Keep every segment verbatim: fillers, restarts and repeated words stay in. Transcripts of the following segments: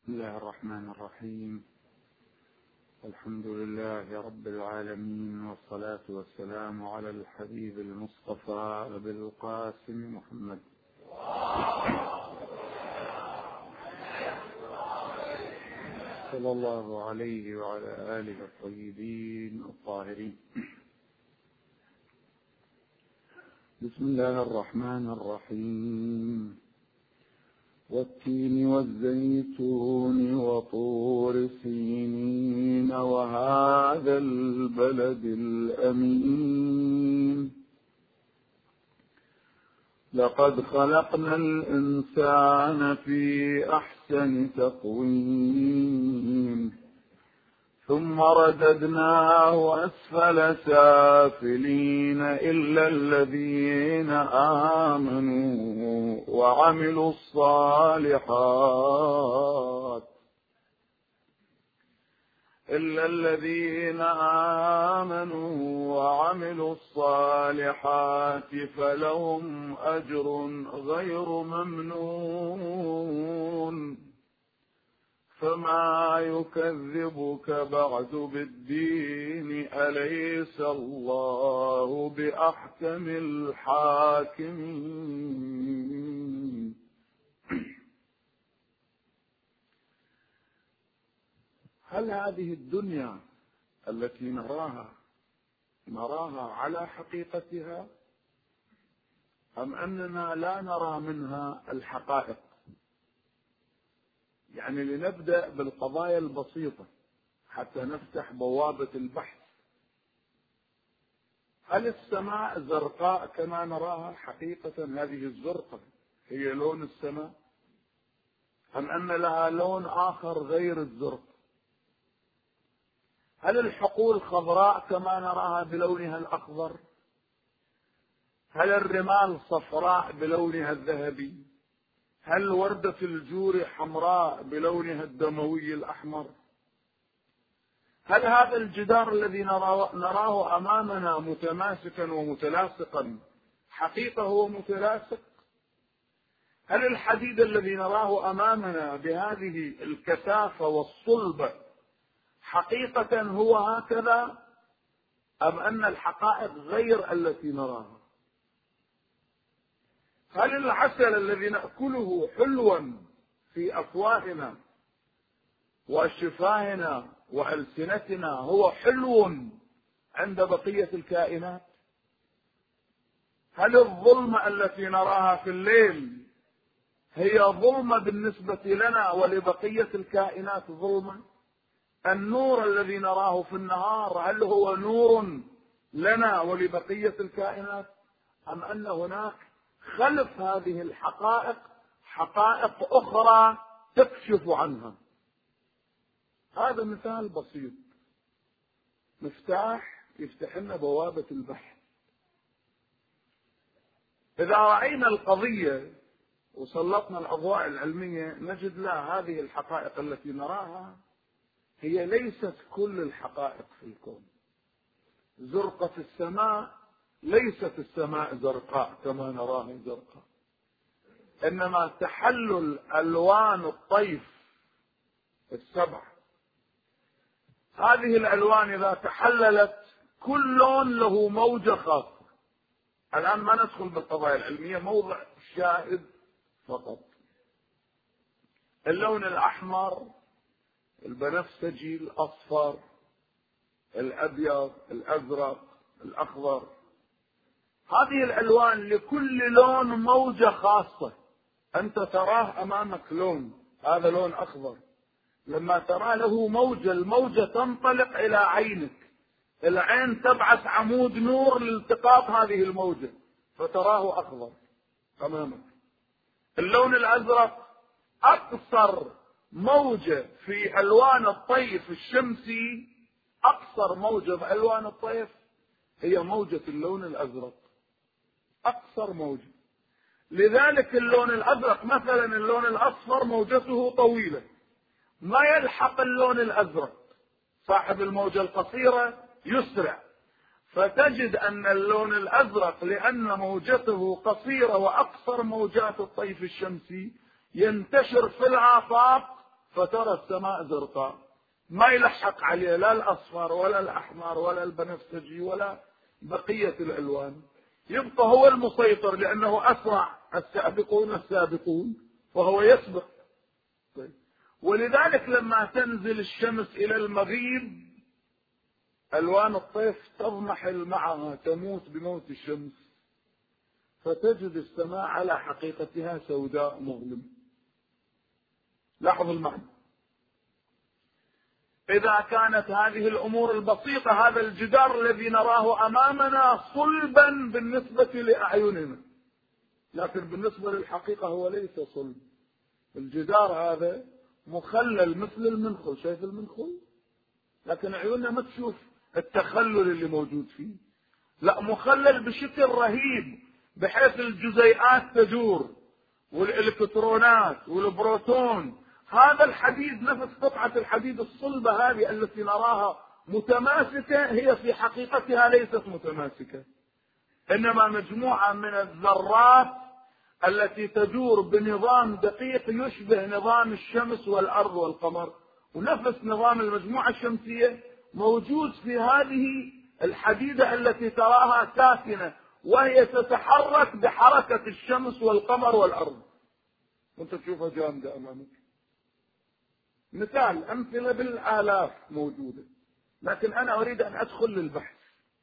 بسم الله الرحمن الرحيم. الحمد لله رب العالمين، والصلاة والسلام على الحبيب المصطفى أبي القاسم محمد صلى الله عليه وعلى آله الطيبين الطاهرين. بسم الله الرحمن الرحيم. والتين والزيتون وطور سينين وهذا البلد الأمين. لقد خلقنا الإنسان في أحسن تقويم ثم رددناه أسفل سافلين إلا الذين آمنوا وعملوا الصالحات إلا الذين آمنوا وعملوا الصالحات فلهم أجر غير ممنون. فما يكذبك بعد بالدين؟ أليس الله بأحكم الحاكمين. هل هذه الدنيا التي نراها نراها على حقيقتها، أم أننا لا نرى منها الحقائق؟ يعني لنبدأ بالقضايا البسيطة حتى نفتح بوابة البحث. هل السماء زرقاء كما نراها حقيقة؟ هذه الزرقة هي لون السماء، أم أن لها لون آخر غير الزرق؟ هل الحقول خضراء كما نراها بلونها الأخضر؟ هل الرمال صفراء بلونها الذهبي؟ هل وردة الجور حمراء بلونها الدموي الأحمر؟ هل هذا الجدار الذي نراه أمامنا متماسكا ومتلاصقا حقيقة هو متلاصق؟ هل الحديد الذي نراه أمامنا بهذه الكثافة والصلبة حقيقة هو هكذا، أم أن الحقائق غير التي نراها؟ هل العسل الذي نأكله حلوا في أفواهنا وشفاهنا وألسنتنا هو حلو عند بقية الكائنات؟ هل الظلمة التي نراها في الليل هي ظلمة بالنسبة لنا ولبقية الكائنات ظلمة؟ النور الذي نراه في النهار هل هو نور لنا ولبقية الكائنات، أم أن هناك خلف هذه الحقائق حقائق أخرى تكشف عنها؟ هذا مثال بسيط، مفتاح يفتح لنا بوابة البحث. إذا رأينا القضية وسلطنا الأضواء العلمية نجد لا، هذه الحقائق التي نراها هي ليست كل الحقائق في الكون. زرقة السماء ليست السماء زرقاء كما نراها زرقاء، إنما تحلل ألوان الطيف السبع، هذه الألوان إذا تحللت كل لون له موجة خاصة. الآن ما ندخل بالقضايا العلمية، موضع الشاهد فقط. اللون الأحمر، البنفسجي، الأصفر، الأبيض، الأزرق، الأخضر، هذه الألوان لكل لون موجة خاصة. أنت تراه أمامك لون، هذا لون أخضر، لما ترى له موجة، الموجة تنطلق إلى عينك، العين تبعث عمود نور لالتقاط هذه الموجة فتراه أخضر أمامك. اللون الأزرق أقصر موجة في ألوان الطيف الشمسي، أقصر موجة بألوان الطيف هي موجة اللون الأزرق، أقصر موجة. لذلك اللون الأزرق مثلا، اللون الأصفر موجته طويلة ما يلحق اللون الأزرق، صاحب الموجة القصيرة يسرع، فتجد أن اللون الأزرق لأن موجته قصيرة وأقصر موجات الطيف الشمسي ينتشر في الآفاق فترى السماء زرقاء، ما يلحق عليه لا الأصفر ولا الأحمر ولا البنفسجي ولا بقية الألوان، يبقى هو المسيطر لأنه أسرع السابقون السابقون فهو يسبق. ولذلك لما تنزل الشمس إلى المغيب ألوان الطيف تضمحل معها، تموت بموت الشمس، فتجد السماء على حقيقتها سوداء مظلم. لاحظ المعنى. إذا كانت هذه الأمور البسيطة، هذا الجدار الذي نراه أمامنا صلبا بالنسبة لأعيننا، لكن بالنسبة للحقيقة هو ليس صلب. الجدار هذا مخلل مثل المنخل، شايف المنخل؟ لكن عيوننا ما تشوف التخلل اللي موجود فيه، لا، مخلل بشكل رهيب بحيث الجزيئات تدور والإلكترونات والبروتون. هذا الحديد، نفس قطعة الحديد الصلبة هذه التي نراها متماسكة، هي في حقيقتها ليست متماسكة، إنما مجموعة من الذرات التي تدور بنظام دقيق يشبه نظام الشمس والأرض والقمر، ونفس نظام المجموعة الشمسية موجود في هذه الحديدة التي تراها ساكنة، وهي تتحرك بحركة الشمس والقمر والأرض، وانت تشوفها جامدة أمامك. مثال، أمثلة بالآلاف موجودة، لكن أنا أريد أن أدخل للبحث.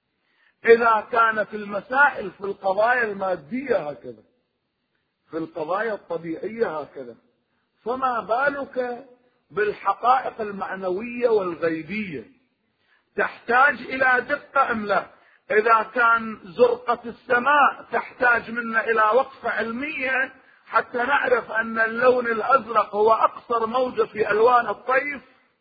إذا كانت المسائل في القضايا المادية هكذا، في القضايا الطبيعية هكذا، فما بالك بالحقائق المعنوية والغيبية؟ تحتاج إلى دقة أم لا؟ إذا كان زرقة السماء تحتاج منا إلى وقفة علمية حتى نعرف أن اللون الأزرق هو أقصر موجة في ألوان الطيف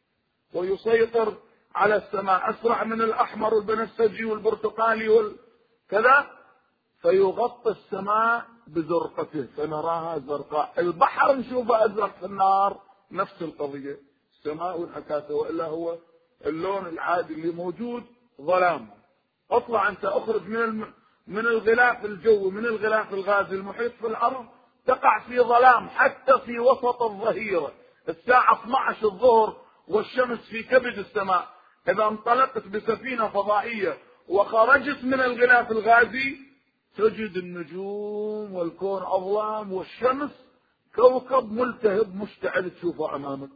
ويسيطر على السماء أسرع من الأحمر والبنفسجي والبرتقالي والكذا، فيغطي السماء بزرقته فنراها زرقاء. البحر نشوفه أزرق في النار، نفس القضية، السماء وانعكاسه، وإلا هو اللون العادي اللي موجود ظلام. اطلع أنت، أخرج من الم... من الغلاف الجوي، من الغلاف الغازي المحيط في الأرض، تقع في ظلام حتى في وسط الظهيرة الساعة اثني عشر الظهر والشمس في كبد السماء. إذا انطلقت بسفينة فضائية وخرجت من الغلاف الغازي تجد النجوم والكون أظلام والشمس كوكب ملتهب مشتعل تشوفه أمامك.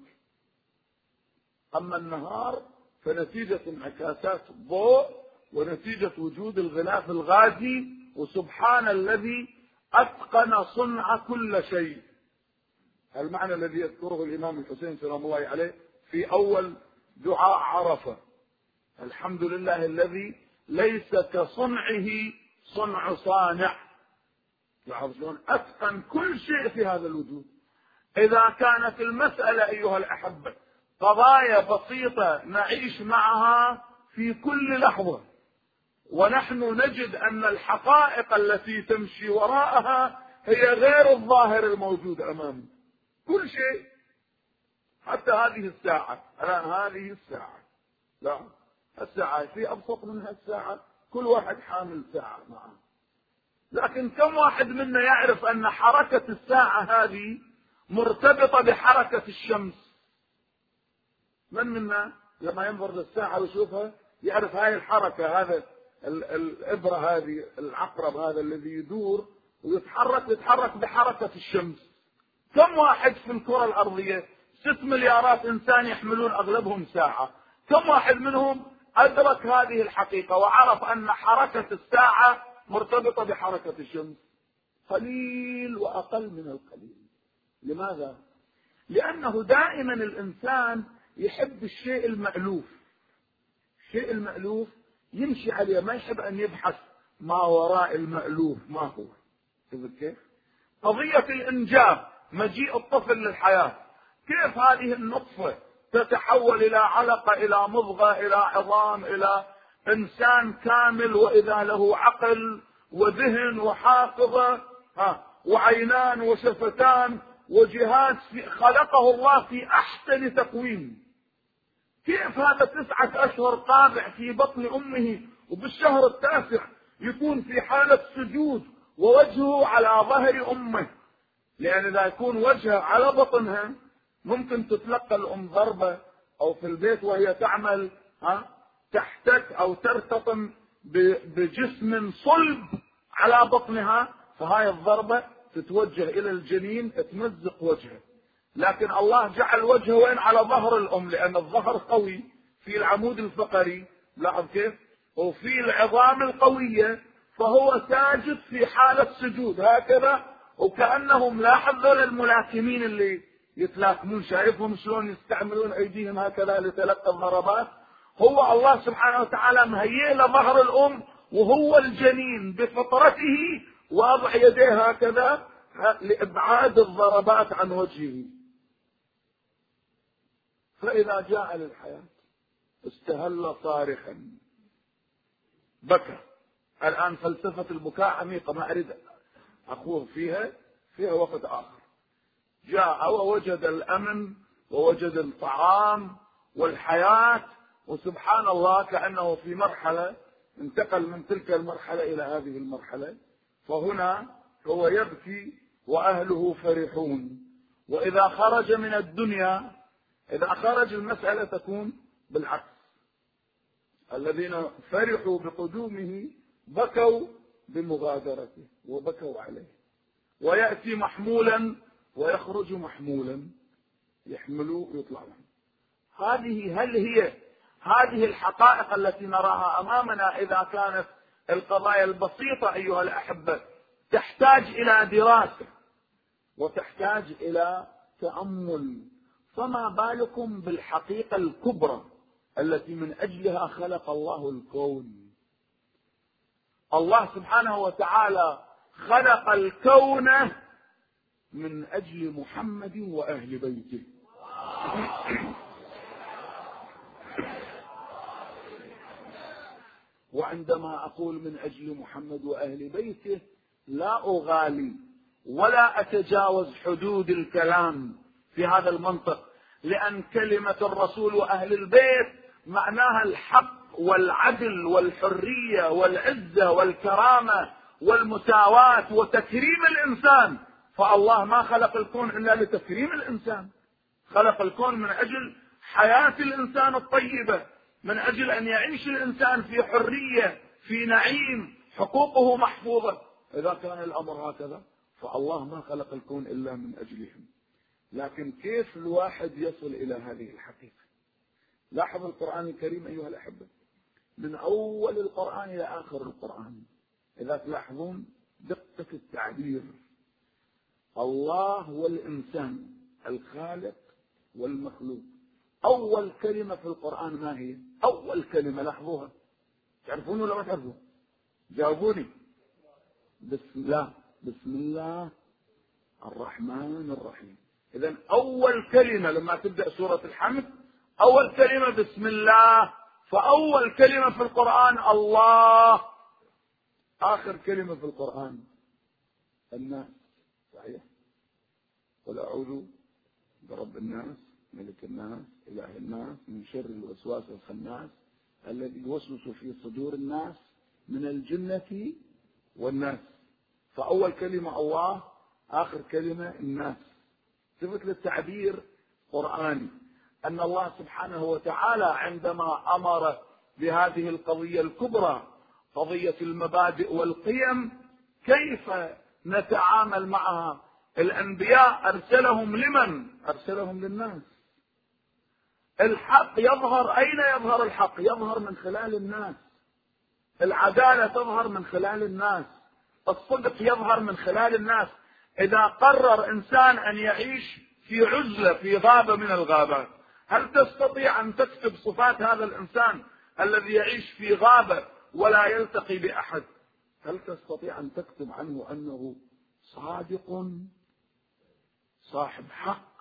أما النهار فنتيجة انعكاسات الضوء ونتيجة وجود الغلاف الغازي، وسبحان الذي أتقن صنع كل شيء. المعنى الذي يذكره الإمام الحسين سلام الله عليه في أول دعاء عرفة: الحمد لله الذي ليس كصنعه صنع صانع. يعرفون أتقن كل شيء في هذا الوجود. إذا كانت المسألة أيها الأحبة قضايا بسيطة نعيش معها في كل لحظة، ونحن نجد أن الحقائق التي تمشي وراءها هي غير الظاهر الموجود أمامنا، كل شيء، حتى هذه الساعة. الآن هذه الساعة، لا، الساعة في أبسط منها الساعة، كل واحد حامل ساعة معه، لكن كم واحد منا يعرف أن حركة الساعة هذه مرتبطة بحركة الشمس؟ من منا لما ينظر للساعة ويشوفها يعرف هاي الحركة، هذا الإبرة هذه، العقرب هذا الذي يدور ويتحرك يتحرك بحركة الشمس. كم واحد في الكرة الأرضية؟ ست مليارات إنسان يحملون أغلبهم ساعة، كم واحد منهم أدرك هذه الحقيقة وعرف أن حركة الساعة مرتبطة بحركة الشمس؟ قليل وأقل من القليل. لماذا؟ لأنه دائما الإنسان يحب الشيء المألوف، الشيء المألوف يمشي عليه، ما يحب أن يبحث ما وراء المألوف ما هو. كيف؟ قضية الإنجاب، مجيء الطفل للحياة، كيف هذه النطفة تتحول إلى علقة، إلى مضغة، إلى عظام، إلى إنسان كامل، وإذا له عقل وذهن وحافظة ها وعينان وشفتان وجهاز، خلقه الله في أحسن تقويم. كيف هذا تسعة أشهر طابع في بطن أمه، وبالشهر التاسع يكون في حالة سجود ووجهه على ظهر أمه؟ لأن إذا يكون وجهه على بطنها ممكن تتلقى الأم ضربة أو في البيت وهي تعمل ها تحتك أو ترتطم بجسم صلب على بطنها، فهاي الضربة تتوجه إلى الجنين تمزق وجهه. لكن الله جعل وجهه وين؟ على ظهر الأم، لأن الظهر قوي في العمود الفقري، لاحظ كيف؟ وفي العظام القوية، فهو ساجد في حالة سجود هكذا، وكأنهم لاحظ ذول الملاكمين اللي يتلاكمون، شايفهم شلون يستعملون أيديهم هكذا لتلقى الضربات. هو الله سبحانه وتعالى مهيئ لظهر الأم وهو الجنين بفطرته واضع يديه هكذا لإبعاد الضربات عن وجهه. فإذا جاء للحياة استهل صارخا بكى. الآن فلسفة البكاء عميقة، ما أريد أخوض فيها، فيها وقت آخر. جاء ووجد الأمن ووجد الطعام والحياة، وسبحان الله كأنه في مرحلة انتقل من تلك المرحلة إلى هذه المرحلة. فهنا هو يبكي وأهله فرحون. وإذا خرج من الدنيا، إذا خرج المسألة تكون بالعكس، الذين فرحوا بقدومه بكوا بمغادرته وبكوا عليه. ويأتي محمولا ويخرج محمولا، يحملوا ويطلعوا. هذه هل هي هذه الحقائق التي نراها أمامنا إذا كانت القضايا البسيطة أيها الأحبة تحتاج إلى دراسة وتحتاج إلى تأمل، فما بالكم بالحقيقة الكبرى التي من أجلها خلق الله الكون. الله سبحانه وتعالى خلق الكون من أجل محمد وأهل بيته. وعندما أقول من أجل محمد وأهل بيته لا أغالي ولا أتجاوز حدود الكلام في هذا المنطق، لأن كلمة الرسول وأهل البيت معناها الحق والعدل والحرية والعزة والكرامة والمساواة وتكريم الإنسان. فالله ما خلق الكون إلا لتكريم الإنسان، خلق الكون من أجل حياة الإنسان الطيبة، من أجل أن يعيش الإنسان في حرية في نعيم، حقوقه محفوظة. إذا كان الأمر هكذا فالله ما خلق الكون إلا من أجلهم. لكن كيف الواحد يصل إلى هذه الحقيقة؟ لاحظ القرآن الكريم أيها الأحبة، من أول القرآن إلى آخر القرآن، إذا تلاحظون دقة التعبير، الله والإنسان، الخالق والمخلوق. أول كلمة في القرآن ما هي؟ أول كلمة لاحظوها، تعرفون ولا ما تعرفون؟ جاوبوني. بسم الله، بسم الله الرحمن الرحيم. إذن أول كلمة لما تبدأ سورة الحمد أول كلمة بسم الله، فأول كلمة في القرآن الله، آخر كلمة في القرآن الناس. صحيح؟ قل أعوذ برب الناس ملك الناس إله الناس من شر الوسواس الخناس الذي يوسوس في صدور الناس من الجنة والناس. فأول كلمة الله، آخر كلمة الناس. صفة للتعبير قرآني أن الله سبحانه وتعالى عندما أمر بهذه القضية الكبرى، قضية المبادئ والقيم، كيف نتعامل معها؟ الأنبياء أرسلهم لمن؟ أرسلهم للناس. الحق يظهر، أين يظهر الحق؟ يظهر من خلال الناس. العدالة تظهر من خلال الناس. الصدق يظهر من خلال الناس. إذا قرر إنسان أن يعيش في عزلة في غابة من الغابات، هل تستطيع أن تكتب صفات هذا الإنسان الذي يعيش في غابة ولا يلتقي بأحد؟ هل تستطيع أن تكتب عنه أنه صادق صاحب حق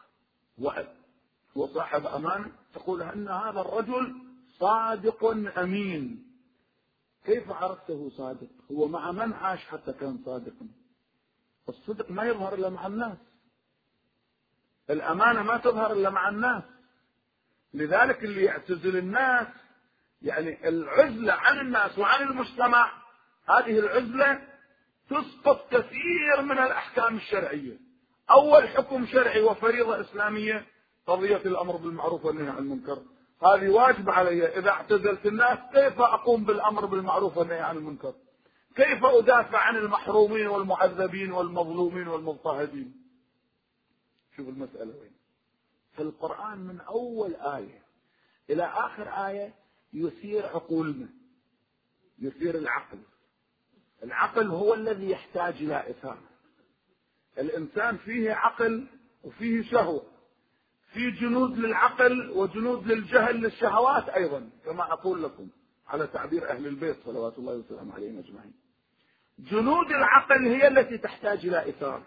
وصاحب أمان؟ تقول أن هذا الرجل صادق أمين. كيف عرفته صادق؟ هو مع من عاش حتى كان صادقا؟ الصدق ما يظهر إلا مع الناس، الأمانة ما تظهر إلا مع الناس. لذلك اللي يعتزل الناس، يعني العزلة عن الناس وعن المجتمع، هذه العزلة تسقط كثير من الأحكام الشرعية. أول حكم شرعي وفريضة إسلامية قضية الأمر بالمعروف والنهي عن المنكر هذه واجب علي. إذا اعتزلت الناس كيف أقوم بالأمر بالمعروف والنهي عن المنكر؟ كيف أدافع عن المحرومين والمعذبين والمظلومين والمضطهدين؟ شوف المسألة وين. في القرآن من أول آية إلى آخر آية يثير عقولنا، يثير العقل. العقل هو الذي يحتاج إلى إثارة. الإنسان فيه عقل وفيه شهوة، في جنود للعقل وجنود للجهل للشهوات أيضا، كما أقول لكم على تعبير أهل البيت صلوات الله وسلامه عليهم أجمعين. جنود العقل هي التي تحتاج إلى إثارة،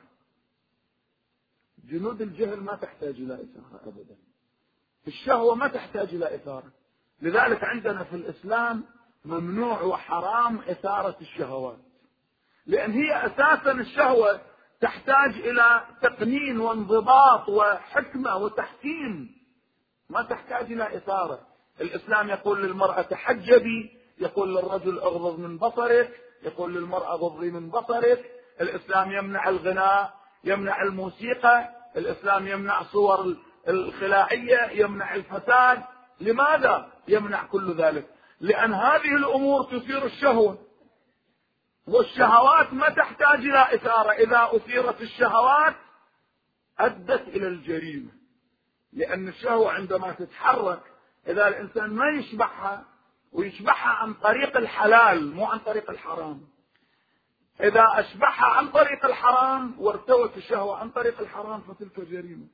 جنود الجهل ما تحتاج إلى إثارة أبدا. الشهوة ما تحتاج إلى إثارة. لذلك عندنا في الإسلام ممنوع وحرام إثارة الشهوات، لأن هي أساسا الشهوة تحتاج إلى تقنين وانضباط وحكمة وتحكيم، ما تحتاج إلى إثارة. الإسلام يقول للمرأة تحجبي، يقول للرجل اغضض من بصرك، يقول للمرأة غضي من بصرك. الإسلام يمنع الغناء، يمنع الموسيقى، الإسلام يمنع صور الخلاعية، يمنع الفساد. لماذا يمنع كل ذلك؟ لأن هذه الأمور تثير الشهوة، والشهوات ما تحتاج إلى إثارة. إذا أثيرت الشهوات أدت إلى الجريمة، لأن الشهوة عندما تتحرك إذا الإنسان ما يشبعها، ويشبعها عن طريق الحلال مو عن طريق الحرام، إذا أشبعها عن طريق الحرام وارتوت الشهوة عن طريق الحرام فتلك جريمة.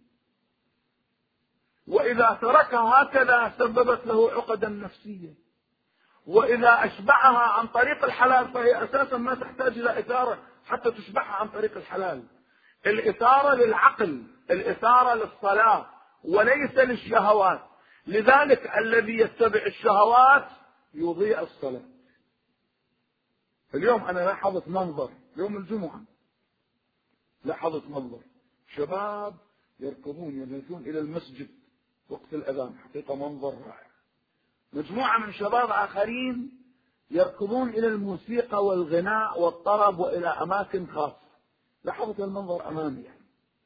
وإذا تركها هكذا سببت له عقدا نفسية. وإذا أشبعها عن طريق الحلال فهي أساسا ما تحتاج إلى إثارة حتى تشبعها عن طريق الحلال. الإثارة للعقل، الإثارة للصلاة وليس للشهوات. لذلك الذي يتبع الشهوات يضيع الصلاة. اليوم أنا لاحظت منظر يوم الجمعة، لاحظت منظر شباب يركضون يذهبون إلى المسجد وقت الأذان، حقيقة منظر رائع. مجموعة من شباب آخرين يركضون إلى الموسيقى والغناء والطرب وإلى أماكن خاصة. لاحظت المنظر أمامي يعني.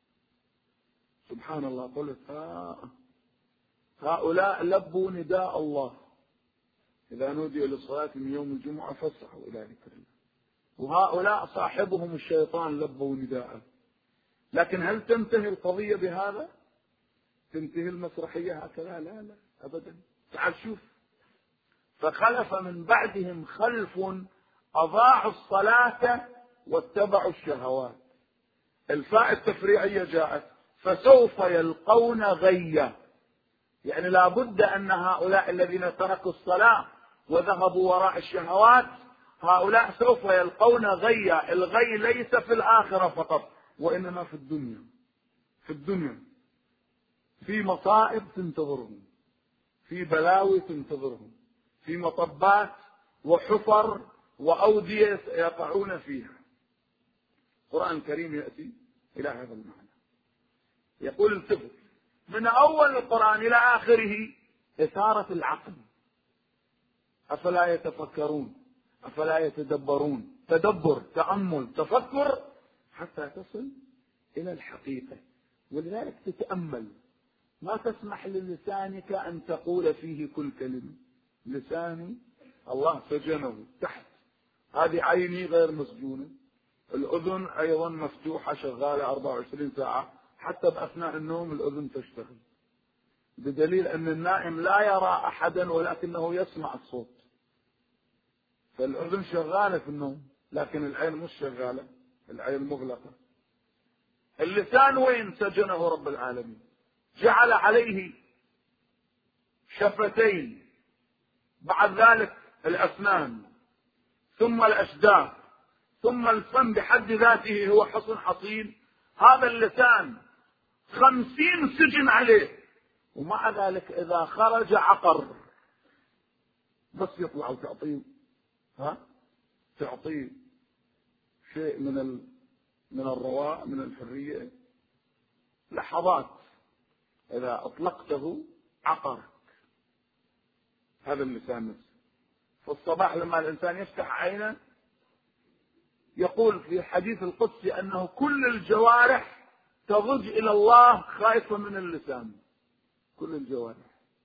سبحان الله، قلت آه هؤلاء لبوا نداء الله، إذا نودي للصلاة من يوم الجمعة فاسعوا إلى ذكر الله. وهؤلاء صاحبهم الشيطان لبوا نداءه. لكن هل تنتهي القضية بهذا؟ تنتهي المسرحية هكذا؟ لا لا أبدا. تعال شوف، فخلف من بعدهم خلف أضاعوا الصلاة واتبعوا الشهوات. الفاء التفريعية جاءت فسوف يلقون غيا، يعني لا بد أن هؤلاء الذين تركوا الصلاة وذهبوا وراء الشهوات هؤلاء سوف يلقون غيا. الغي ليس في الآخرة فقط وإنما في الدنيا. في الدنيا في مصائب تنتظرهم، في بلاوي تنتظرهم، في مطبات وحفر وأودية يقعون فيها. القرآن الكريم يأتي إلى هذا المعنى، يقول التفت من أول القرآن إلى آخره إثارة العقل. أفلا يتفكرون، أفلا يتدبرون، تدبر، تأمل، تفكر حتى تصل إلى الحقيقة. ولذلك تتأمل، ما تسمح للسانك أن تقول فيه كل كلمة. لساني الله سجنه تحت، هذه عيني غير مسجونة، الأذن أيضا مفتوحة شغالة أربعة وعشرين ساعة، حتى بأثناء النوم الأذن تشتغل، بدليل أن النائم لا يرى أحدا ولكنه يسمع الصوت. فالأذن شغالة في النوم لكن العين مش شغالة، العين مغلقة. اللسان وين سجنه رب العالمين؟ جعل عليه شفتين، بعد ذلك الأسنان، ثم الأشداق، ثم الفم بحد ذاته هو حصن حصين. هذا اللسان خمسين سجن عليه، ومع ذلك إذا خرج عقر، بس يطلع وتعطيه ها تعطيه شيء من ال... من الرواء من الحرية، لحظات إذا أطلقته عقرك. هذا اللسان نفسه. في الصباح لما الإنسان يفتح عينه يقول في الحديث القدسي أنه كل الجوارح تضج إلى الله خائفة من اللسان. كل الجوارح،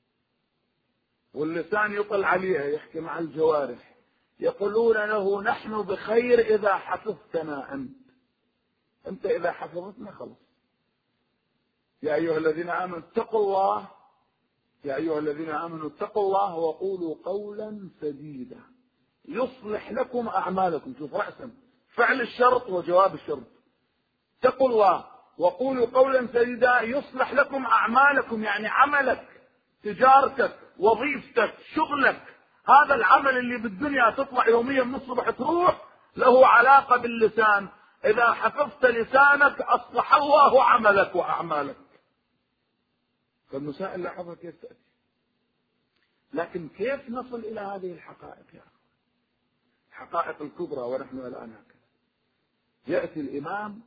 واللسان يطل عليها يحكي مع الجوارح. يقولون له نحن بخير إذا حفظتنا أنت، أنت إذا حفظتنا خلص. يا أيها الذين آمنوا اتقوا الله يا أيها الذين آمنوا اتقوا الله وقولوا قولا سديدا يصلح لكم أعمالكم. شوف رأسا فعل الشرط وجواب الشرط. اتقوا الله وقولوا قولا سديدا يصلح لكم أعمالكم، يعني عملك، تجارتك، وظيفتك، شغلك، هذا العمل اللي بالدنيا تطلع يوميا من الصبح تروح له علاقة باللسان. إذا حفظت لسانك أصلح الله عملك وأعمالك. فالمسائل لاحظها كيف تأتي. لكن كيف نصل إلى هذه الحقائق يا أخي؟ الحقائق الكبرى ونحن الآن هكذا. يأتي الإمام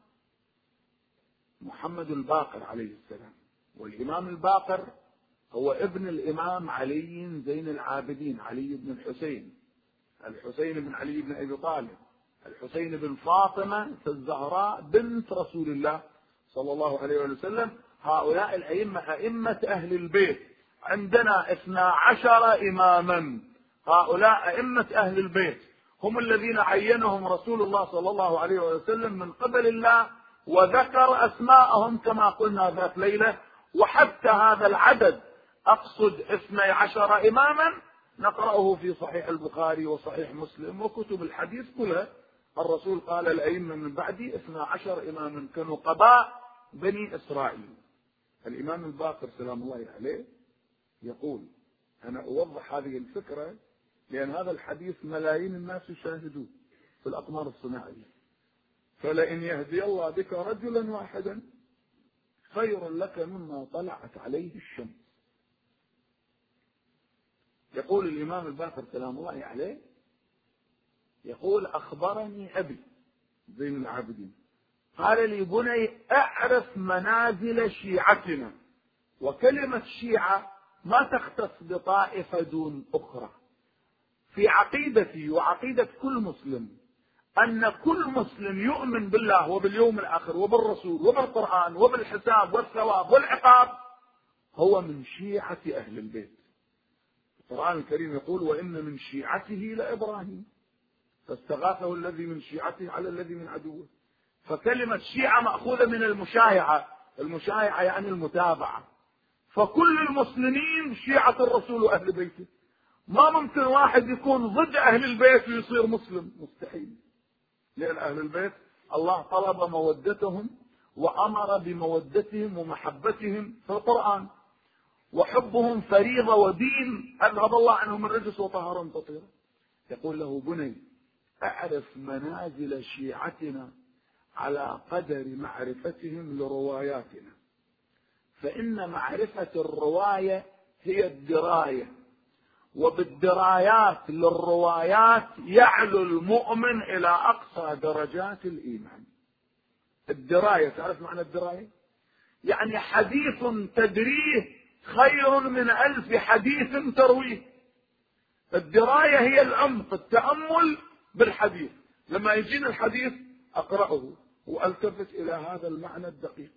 محمد الباقر عليه السلام، والإمام الباقر هو ابن الإمام علي زين العابدين، علي بن الحسين، الحسين بن علي بن أبي طالب، الحسين بن فاطمة الزهراء بنت رسول الله صلى الله عليه وسلم. هؤلاء الأئمة أئمة أهل البيت، عندنا اثنا عشر إماما، هؤلاء أئمة أهل البيت هم الذين عينهم رسول الله صلى الله عليه وسلم من قبل الله، وذكر أسماءهم كما قلنا ذات ليلة. وحتى هذا العدد أقصد اثني عشر إماما نقرأه في صحيح البخاري وصحيح مسلم وكتب الحديث كلها. الرسول قال الأئمة من بعدي اثنا عشر إماما كنقباء بني إسرائيل. الإمام الباقر سلام الله عليه يقول، أنا أوضح هذه الفكرة لأن هذا الحديث ملايين الناس يشاهدوه في الأقمار الصناعية. فلئن يهدي الله بك رجلا واحدا خير لك مما طلعت عليه الشمس. يقول الإمام الباقر سلام الله عليه، يقول أخبرني أبي زين العابدين قال لي بني أعرف منازل شيعتنا. وكلمة شيعة ما تختص بطائفة دون أخرى. في عقيدتي وعقيدة كل مسلم أن كل مسلم يؤمن بالله وباليوم الآخر وبالرسول وبالقرآن وبالحساب والثواب والعقاب هو من شيعة أهل البيت. القرآن الكريم يقول وإن من شيعته لإبراهيم فاستغاثه الذي من شيعته على الذي من عدوه. فكلمة شيعة مأخوذة من المشايعة، المشايعة يعني المتابعة. فكل المسلمين شيعة الرسول وأهل بيته. ما ممكن واحد يكون ضد أهل البيت ويصير مسلم، مستحيل. لأن أهل البيت الله طلب مودتهم وأمر بمودتهم ومحبتهم في القرآن، وحبهم فريضة ودين أذهب الله عنهم الرجس وطهرهم تطهيرا. يقول له بني أعرف منازل شيعتنا على قدر معرفتهم لرواياتنا، فإن معرفة الرواية هي الدراية، وبالدرايات للروايات يعلو المؤمن إلى أقصى درجات الإيمان. الدراية، تعرف معنى الدراية؟ يعني حديث تدريه خير من ألف حديث ترويه. الدراية هي العمق، التأمل بالحديث. لما يجينا الحديث أقرأه وألتفت إلى هذا المعنى الدقيق.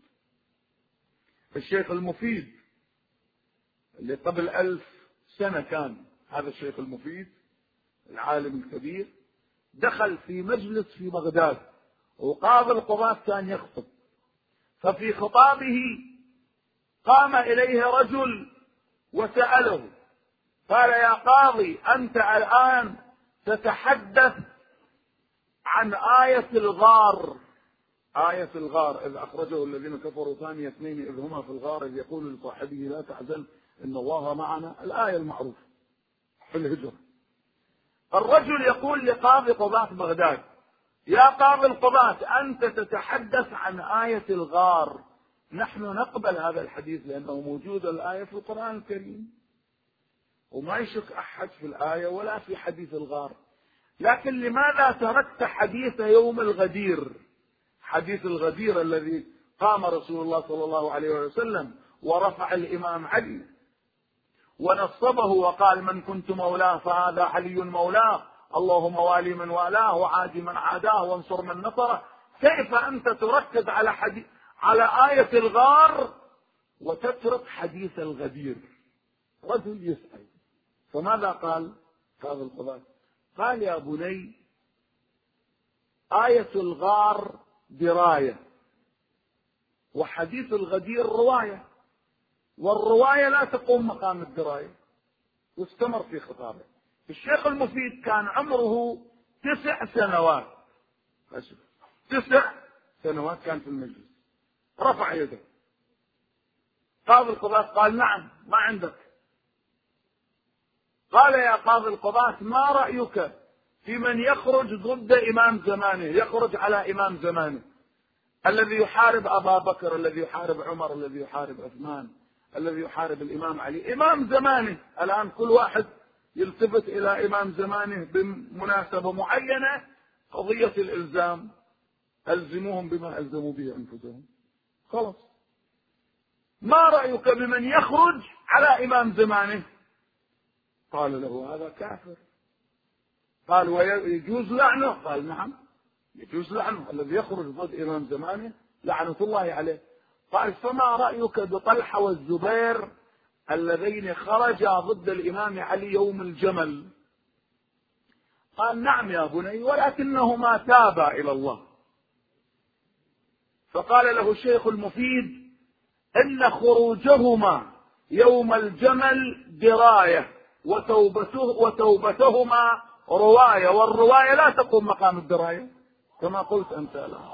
الشيخ المفيد اللي قبل ألف سنة كان هذا الشيخ المفيد العالم الكبير، دخل في مجلس في بغداد وقاضي القضاة كان يخطب، ففي خطابه قام إليه رجل وسأله قال يا قاضي أنت الآن تتحدث عن آية الغار. آية الغار إذ أخرجه الذين كفروا ثاني اثنين إذ هما في الغار إذ يقول لصاحبه لا تحزن إن الله معنا، الآية المعروفة في الهجرة. الرجل يقول لقاضي قضاة بغداد يا قاضي القضاة أنت تتحدث عن آية الغار، نحن نقبل هذا الحديث لأنه موجود الآية في القرآن الكريم وما يشك أحد في الآية ولا في حديث الغار، لكن لماذا تركت حديث يوم الغدير، حديث الغدير الذي قام رسول الله صلى الله عليه وسلم ورفع الإمام علي ونصبه وقال من كنت مولاه فهذا علي مولاه، اللهم والي من والاه وعادي من عاداه وانصر من نصره. كيف أنت تركز على حديث على آية الغار وتترك حديث الغدير. رجل يسأل، فماذا قال قاضي القضاة؟ قال يا بني آية الغار دراية وحديث الغدير رواية، والرواية لا تقوم مقام الدراية. واستمر في خطابه. الشيخ المفيد كان عمره تسع سنوات، تسع سنوات كان في المجلس. رفع يده. قاضي القضاة قال نعم ما عندك. قال يا قاضي القضاة ما رأيك في من يخرج ضد إمام زمانه، يخرج على إمام زمانه الذي يحارب أبا بكر، الذي يحارب عمر، الذي يحارب عثمان، الذي يحارب الإمام علي، إمام زمانه. الآن كل واحد يلتفت إلى إمام زمانه بمناسبة معينة، قضية الإلزام، ألزموهم بما ألزموا به أنفسهم. خلاص. ما رأيك بمن يخرج على إمام زمانه؟ قال له هذا كافر. قال ويجوز لعنه؟ قال نعم يجوز لعنه، الذي يخرج ضد إمام زمانه لعنة الله عليه. قال فما رأيك بطلحة والزبير اللذين خرجا ضد الإمام علي يوم الجمل؟ قال نعم يا بني ولكنهما تابا إلى الله. فقال له الشيخ المفيد إن خروجهما يوم الجمل دراية وتوبته وتوبتهما رواية، والرواية لا تقوم مقام الدراية كما قلت أنت الآن.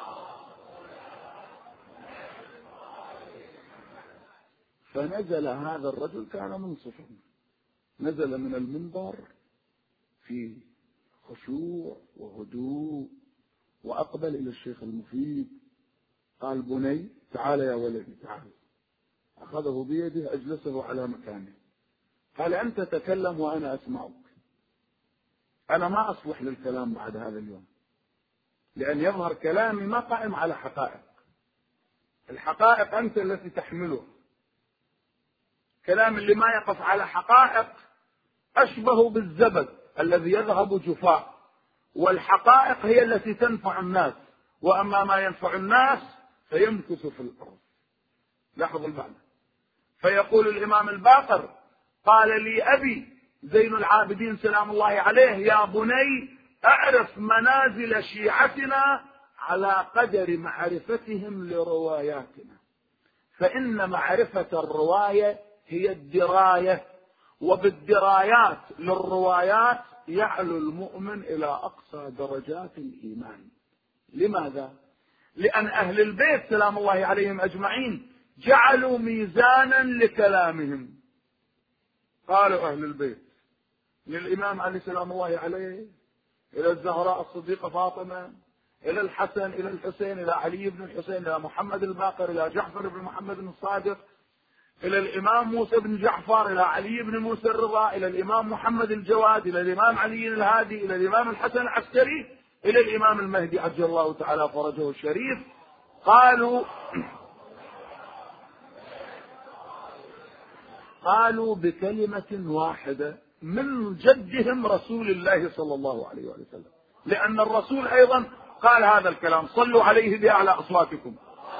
فنزل هذا الرجل كان منصفا، نزل من المنبر في خشوع وهدوء وأقبل إلى الشيخ المفيد. قال بني تعال يا ولدي تعال. أخذه بيده أجلسه على مكانه. قال أنت تكلم وأنا أسمعك. أنا ما أصلح للكلام بعد هذا اليوم، لأن يظهر كلامي ما قائم على حقائق. الحقائق أنت التي تحمله. كلام اللي ما يقف على حقائق أشبه بالزبد الذي يذهب جفاء، والحقائق هي التي تنفع الناس، وأما ما ينفع الناس فيمكث في الأرض. لاحظوا المعنى. فيقول الإمام الباقر قال لي أبي زين العابدين سلام الله عليه يا بني أعرف منازل شيعتنا على قدر معرفتهم لرواياتنا، فإن معرفة الرواية هي الدراية، وبالدرايات للروايات يعلو المؤمن إلى أقصى درجات الإيمان. لماذا؟ لأن أهل البيت سلام الله عليهم أجمعين جعلوا ميزانا لكلامهم. قالوا أهل البيت للإمام علي سلام الله عليه، إلى الزهراء الصديقة فاطمة، إلى الحسن، إلى الحسين، إلى علي بن الحسين، إلى محمد الباقر، إلى جعفر بن محمد الصادق، إلى الإمام موسى بن جعفر، إلى علي بن موسى الرضا، إلى الإمام محمد الجواد، إلى الإمام علي الهادي، إلى الإمام الحسن العسكري، إلى الإمام المهدي عجل الله تعالى فرجه الشريف. قالوا قالوا بكلمة واحدة من جدهم رسول الله صلى الله عليه وسلم، لأن الرسول أيضا قال هذا الكلام. صلوا عليه بأعلى أصواتكم.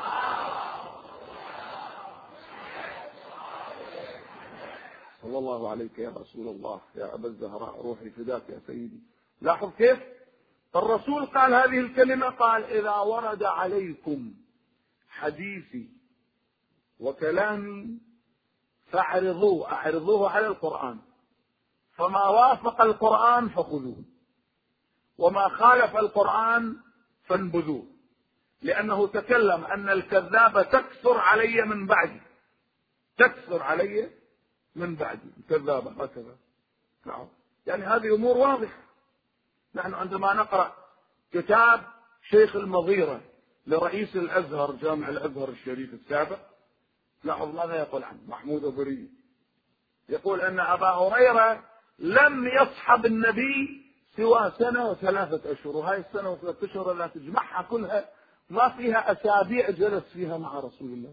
صلى الله عليك يا رسول الله يا أبا الزهراء روحي فداك يا سيدي. لاحظ كيف الرسول قال هذه الكلمة. قال إذا ورد عليكم حديثي وكلامي فاعرضوه، أعرضوه على القرآن، فما وافق القرآن فخذوه، وما خالف القرآن فانبذوه، لأنه تكلم أن الكذاب تكثر علي من بعدي، تكثر علي من بعدي الكذابة هكذا. نعم، يعني هذه أمور واضحة. نحن عندما نقرأ كتاب شيخ المغيرة لرئيس الأزهر جامع الأزهر الشريف السابق، لاحظ ماذا يقول عنه محمود أبوري. يقول أن أبا هريرة لم يصحب النبي سوى سنة وثلاثة أشهر، وهاي السنة وثلاثة أشهر لا تجمعها كلها ما فيها أسابيع جلس فيها مع رسول الله،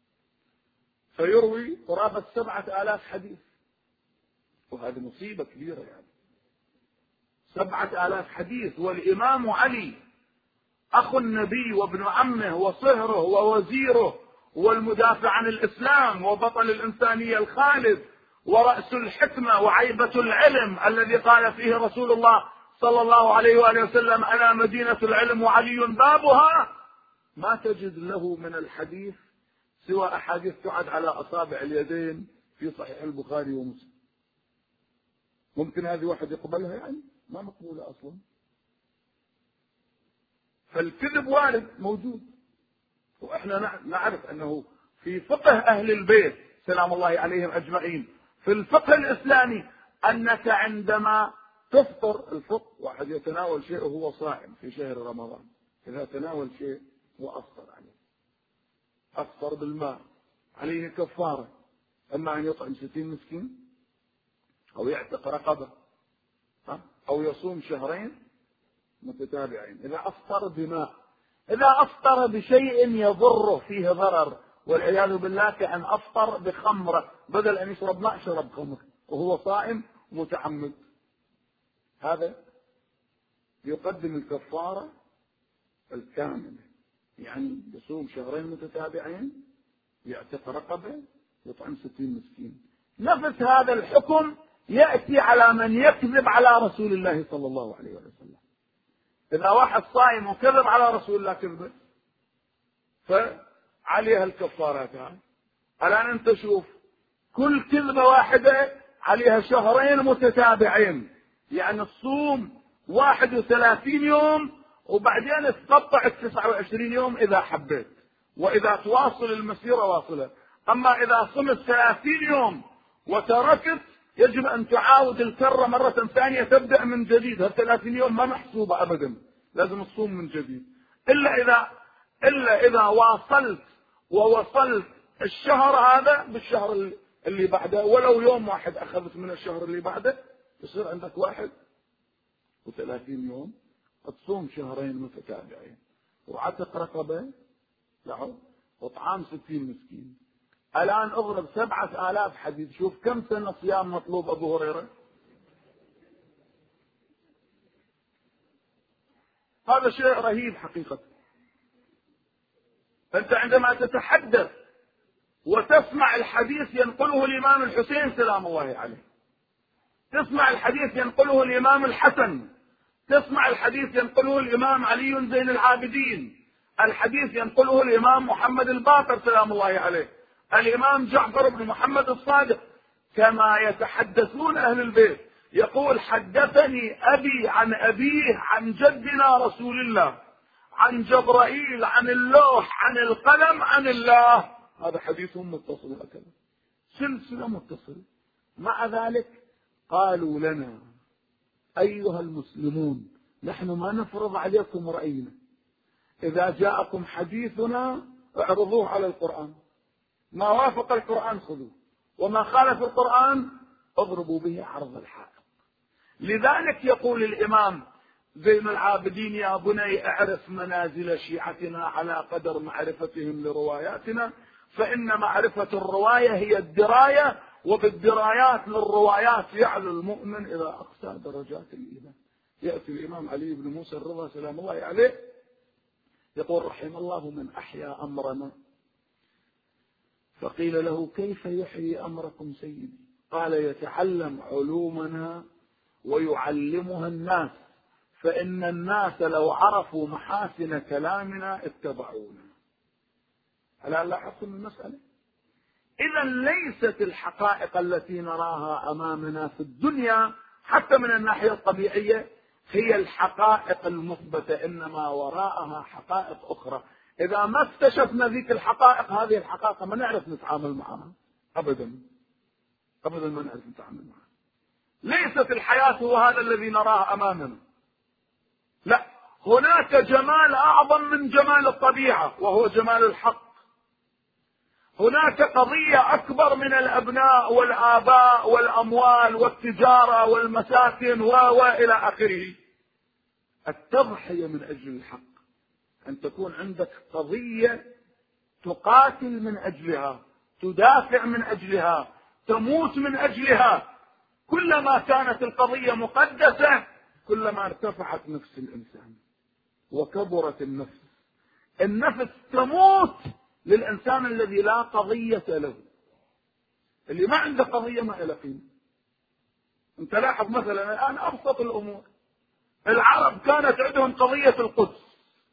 فيروي قرابة سبعة آلاف حديث، وهذه مصيبة كبيرة يعني. سبعة آلاف حديث، والإمام علي أخو النبي وابن عمه وصهره ووزيره والمدافع عن الإسلام وبطل الإنسانية الخالد ورأس الحكمة وعيبة العلم الذي قال فيه رسول الله صلى الله عليه وآله وسلم: أنا مدينة العلم وعلي بابها. ما تجد له من الحديث سوى أحاديث تعد على أصابع اليدين في صحيح البخاري ومسلم. ممكن هذه واحد يقبلها؟ يعني ما مقبولة أصلا. فالكذب وارد موجود، وإحنا نعرف أنه في فقه أهل البيت سلام الله عليهم أجمعين في الفقه الإسلامي أنك عندما تفطر الفطر، واحد يتناول شيء وهو صائم في شهر رمضان، إذا تناول شيء وأفطر عليه، أفطر بالماء، عليه كفارة، أما أن يطعم ستين مسكين أو يعتق رقبة أو يصوم شهرين متتابعين. إذا أفطر بماء، إذا أفطر بشيء يضره فيه ضرر والعياذ بالله، كأن أفطر بخمرة، بدل أن يشرب ماء شرب خمر وهو صائم متعمد، هذا يقدم الكفارة الكاملة، يعني يصوم شهرين متتابعين، يعتق رقبة، يطعم ستين مسكين. نفس هذا الحكم يأتي على من يكذب على رسول الله صلى الله عليه وسلم. إذا واحد صائم وكذب على رسول الله كذبه فعليها الكفارات. الآن أنت شوف، كل كذبة واحدة عليها شهرين متتابعين، يعني الصوم واحد وثلاثين يوم وبعدين تقطع التسعة وعشرين يوم إذا حبيت، وإذا تواصل المسيرة واصلة. أما إذا صمت ثلاثين يوم وتركت يجب أن تعاود الكرة مرة ثانية، تبدأ من جديد. هالثلاثين يوم ما محسوبة أبدا، لازم تصوم من جديد، إلا إذا إلا إذا واصلت ووصلت الشهر هذا بالشهر اللي بعده، ولو يوم واحد أخذت من الشهر اللي بعده يصير عندك واحد وثلاثين يوم، تصوم شهرين متتابعين وعتق رقبة وطعام ستين مسكين. الآن اضرب سبعة آلاف حديث، شوف كم سنة صيام مطلوب أبو هريرة. هذا شيء رهيب حقيقة. أنت عندما تتحدث وتسمع الحديث ينقله الإمام الحسين سلام الله عليه، تسمع الحديث ينقله الإمام الحسن، تسمع الحديث ينقله الإمام علي زين العابدين، الحديث ينقله الإمام محمد الباقر سلام الله عليه، الإمام جعفر بن محمد الصادق، كما يتحدثون أهل البيت. يقول: حدثني أبي عن أبيه عن جدنا رسول الله، عن جبرائيل، عن اللوح، عن القلم، عن الله. هذا حديث متصل هكذا، سلسلة متصلة. مع ذلك قالوا لنا: أيها المسلمون، نحن ما نفرض عليكم رأينا، إذا جاءكم حديثنا اعرضوه على القرآن، ما وافق القرآن خذوه، وما خالف القرآن اضربوا به عرض الحائط. لذلك يقول الإمام زين العابدين: يا بني اعرف منازل شيعتنا على قدر معرفتهم لرواياتنا، فإن معرفة الرواية هي الدراية، وبالدرايات للروايات يعلو المؤمن إلى أقصى درجات الإيمان. يأتي الإمام علي بن موسى الرضا سلام الله عليه يقول: رحم الله من أحيا أمرنا. فقيل له: كيف يحيي أمركم سيدي؟ قال: يتعلم علومنا ويعلمها الناس، فإن الناس لو عرفوا محاسن كلامنا اتبعونا. ألا لاحظتم المسألة؟ إذا ليست الحقائق التي نراها أمامنا في الدنيا حتى من الناحية الطبيعية هي الحقائق المثبتة، إنما وراءها حقائق أخرى. إذا ما اكتشفنا ذيك الحقائق، هذه الحقائق ما نعرف نتعامل معها أبدا أبدا، ما نعرف نتعامل معها. ليست الحياة هو هذا الذي نراه أمامنا، لا، هناك جمال أعظم من جمال الطبيعة وهو جمال الحق. هناك قضية أكبر من الأبناء والآباء والأموال والتجارة والمساكن وإلى آخره. التضحية من أجل الحق، أن تكون عندك قضية تقاتل من أجلها، تدافع من أجلها، تموت من أجلها. كلما كانت القضية مقدسة كلما ارتفعت نفس الإنسان وكبرت النفس. النفس تموت للإنسان الذي لا قضية له، اللي ما عنده قضية ما له قيمة. انت لاحظ مثلا الآن أبسط الأمور، العرب كانت عندهم قضية القدس.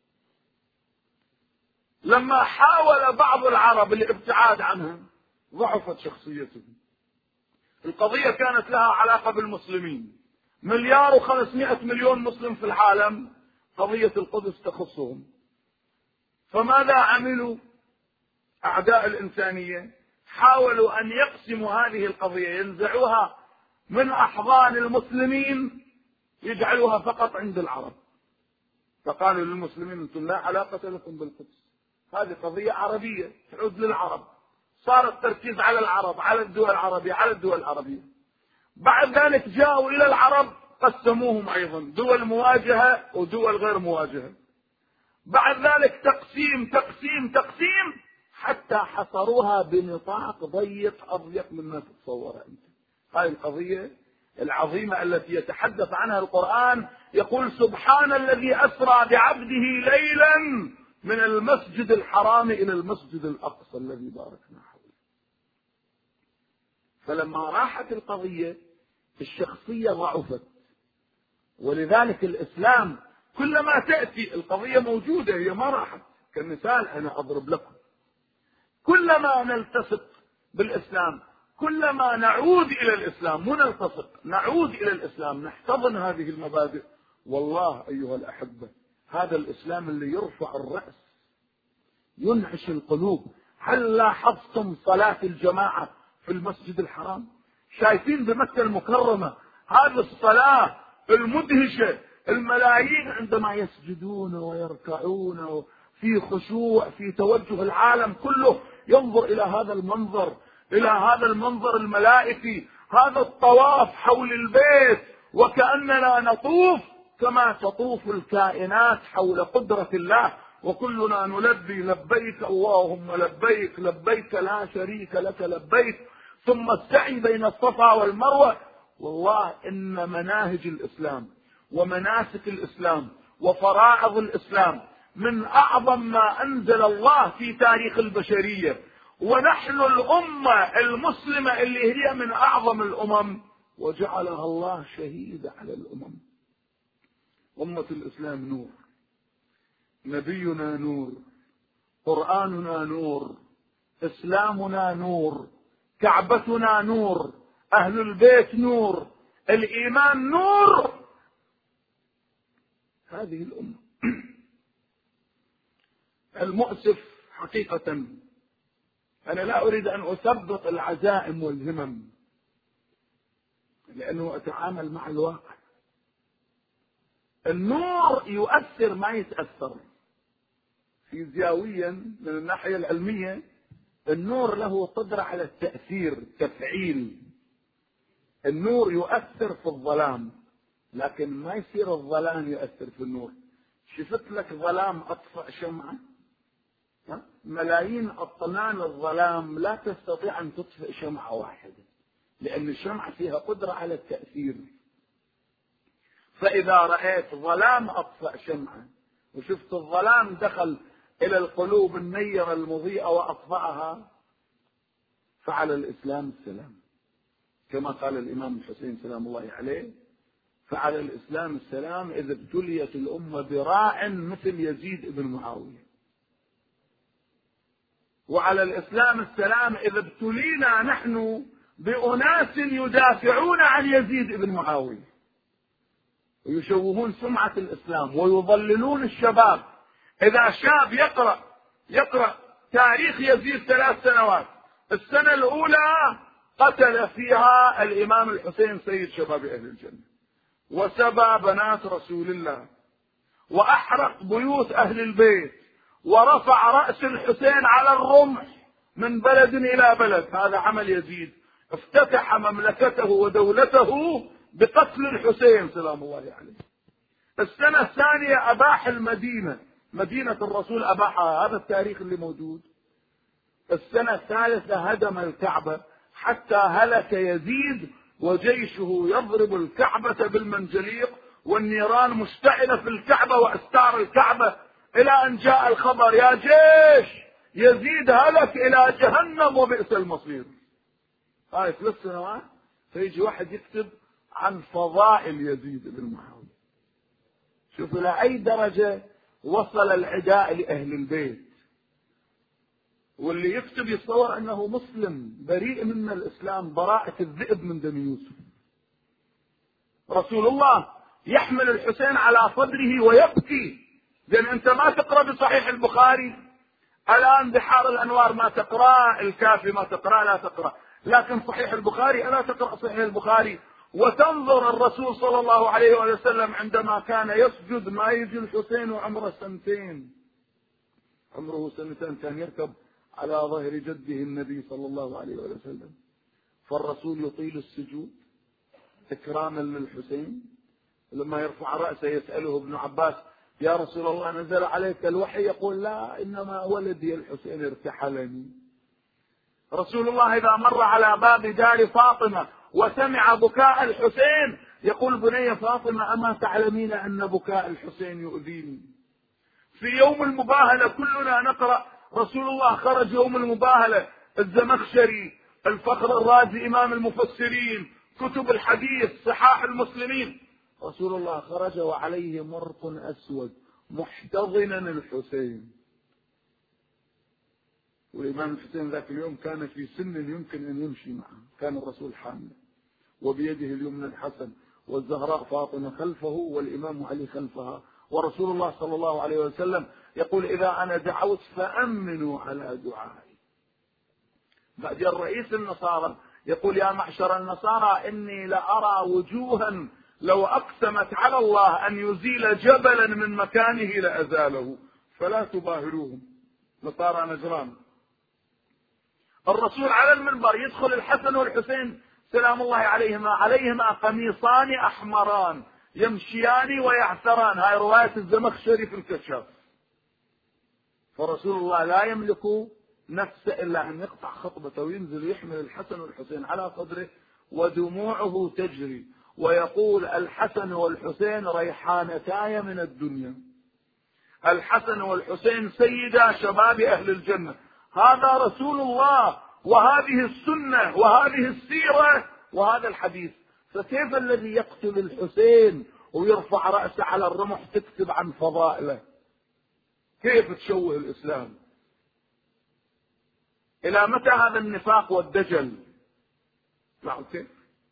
لما حاول بعض العرب الابتعاد عنها ضعفت شخصيتهم. القضية كانت لها علاقة بالمسلمين، مليار وخمسمائة مليون مسلم في العالم، قضية القدس تخصهم. فماذا عملوا أعداء الإنسانية؟ حاولوا أن يقسموا هذه القضية، ينزعوها من أحضان المسلمين، يجعلوها فقط عند العرب. فقالوا للمسلمين أنتم لا علاقة لكم بالقدس، هذه قضية عربية تعود للعرب. صار التركيز على العرب، على الدول العربية، على الدول العربية. بعد ذلك جاءوا إلى العرب قسموهم أيضا، دول مواجهة ودول غير مواجهة. بعد ذلك تقسيم تقسيم تقسيم حتى حصروها بنطاق ضيق أضيق مما تتصورها أنت. هذه القضية العظيمة التي يتحدث عنها القرآن، يقول سبحان الذي أسرى بعبده ليلا من المسجد الحرام إلى المسجد الأقصى الذي باركنا حوله. فلما راحت القضية الشخصية ضعفت. ولذلك الإسلام كلما تأتي القضية موجودة، هي ما راحت. كمثال أنا أضرب لكم، كلما نلتصق بالإسلام، كلما نعود إلى الإسلام، مو نلتصق، نعود إلى الإسلام، نحتضن هذه المبادئ. والله أيها الأحبة، هذا الإسلام اللي يرفع الرأس ينعش القلوب. هل لاحظتم صلاة الجماعة في المسجد الحرام؟ شايفين بمكة المكرمة هذه الصلاة المدهشة، الملايين عندما يسجدون ويركعون في خشوع، في توجه، العالم كله ينظر إلى هذا المنظر، إلى هذا المنظر الملائكي، هذا الطواف حول البيت، وكأننا نطوف كما تطوف الكائنات حول قدرة الله، وكلنا نلبي لبيك اللهم لبيك لبيك لا شريك لك لبيك، ثم السعي بين الصفا والمروة. والله إن مناهج الإسلام ومناسك الإسلام وفرائض الإسلام من أعظم ما أنزل الله في تاريخ البشرية، ونحن الأمة المسلمة اللي هي من أعظم الأمم، وجعلها الله شهيدة على الأمم. أمة الإسلام نور، نبينا نور، قرآننا نور، إسلامنا نور، كعبتنا نور، أهل البيت نور، الإيمان نور. هذه الأمة. المؤسف حقيقة، أنا لا أريد أن أثبط العزائم والهمم لأنه أتعامل مع الواقع. النور يؤثر ما يتأثر. فيزيائيا من الناحية العلمية النور له قدرة على التأثير، تفعيل. النور يؤثر في الظلام، لكن ما يصير الظلام يؤثر في النور. شفت لك ظلام أطفأ شمعة؟ ملايين أطنان الظلام لا تستطيع أن تطفئ شمعة واحدة، لأن الشمعة فيها قدرة على التأثير. فإذا رأيت ظلام أطفأ شمعة، وشفت الظلام دخل إلى القلوب النيرة المضيئة وأطفأها، فعلى الإسلام السلام، كما قال الإمام الحسين سلام الله عليه: فعلى الإسلام السلام إذا ابتليت الأمة براع مثل يزيد بن معاوية. وعلى الإسلام السلام إذا ابتلينا نحن بأناس يدافعون عن يزيد بن معاوية ويشوهون سمعة الإسلام ويضللون الشباب. إذا شاب يقرأ يقرأ تاريخ يزيد ثلاث سنوات، السنة الأولى قتل فيها الإمام الحسين سيد شباب أهل الجنة، وسبى بنات رسول الله، وأحرق بيوت أهل البيت، ورفع رأس الحسين على الرمح من بلد إلى بلد. هذا عمل يزيد، افتتح مملكته ودولته بقتل الحسين سلام الله عليه. السنة الثانية أباح المدينة، مدينة الرسول أباحها، هذا التاريخ اللي موجود. السنة الثالثة هدم الكعبة حتى هلك يزيد وجيشه يضرب الكعبة بالمنجليق، والنيران مشتعلة في الكعبة وأستار الكعبة، إلى أن جاء الخبر: يا جيش يزيد هلك إلى جهنم وبئس المصير. هاي ثلاث سنوات فيجي واحد يكتب عن فضائل يزيد بن معاوية. شوف إلى أي درجة وصل العداء لأهل البيت. واللي يكتب يتصور أنه مسلم بريء من الإسلام براءة الذئب من دم يوسف. رسول الله يحمل الحسين على صدره ويبكي. لأن أنت ما تقرأ بصحيح البخاري الآن، بحار الأنوار ما تقرأ، الكافي ما تقرأ، لا تقرأ، لكن صحيح البخاري ألا تقرأ صحيح البخاري وتنظر الرسول صلى الله عليه وسلم عندما كان يسجد ما يجي الحسين وعمره سنتين، عمره سنتين كان يركب على ظهر جده النبي صلى الله عليه وسلم، فالرسول يطيل السجود إكراما للحسين. لما يرفع رأسه يسأله ابن عباس يا رسول الله نزل عليك الوحي؟ يقول لا، إنما ولدي الحسين ارتحلني. رسول الله إذا مر على باب دار فاطمة وسمع بكاء الحسين يقول بني فاطمة أما تعلمين أن بكاء الحسين يؤذيني؟ في يوم المباهلة كلنا نقرأ رسول الله خرج يوم المباهلة، الزمخشري، الفخر الرازي إمام المفسرين، كتب الحديث، صحاح المسلمين، رسول الله خرج وعليه مرق أسود محتضنا الحسين. والإمام الحسين ذاك اليوم كان في سن يمكن أن يمشي معه، كان الرسول حامل وبيده اليمنى الحسن والزهراء فاطمة خلفه والإمام علي خلفها، ورسول الله صلى الله عليه وسلم يقول إذا أنا دعوت فأمنوا على دعائي. بعدين رئيس النصارى يقول يا معشر النصارى إني لأرى وجوها لو أقسمت على الله أن يزيل جبلا من مكانه لأزاله فلا تباهلوهم، نصارى نجران. الرسول على المنبر يدخل الحسن والحسين سلام الله عليهما عليهما قميصان أحمران يمشيان ويعثران، هاي رواية الزمخشري في الكشاف. فرسول الله لا يملك نفسه إلا أن يقطع خطبته وينزل يحمل الحسن والحسين على صدره ودموعه تجري ويقول الحسن والحسين ريحانتاي من الدنيا، الحسن والحسين سيدا شباب أهل الجنة. هذا رسول الله وهذه السنة وهذه السيرة وهذا الحديث. فكيف الذي يقتل الحسين ويرفع رأسه على الرمح تكتب عن فضائله؟ كيف تشوه الإسلام؟ إلى متى هذا النفاق والدجل؟ لا كيف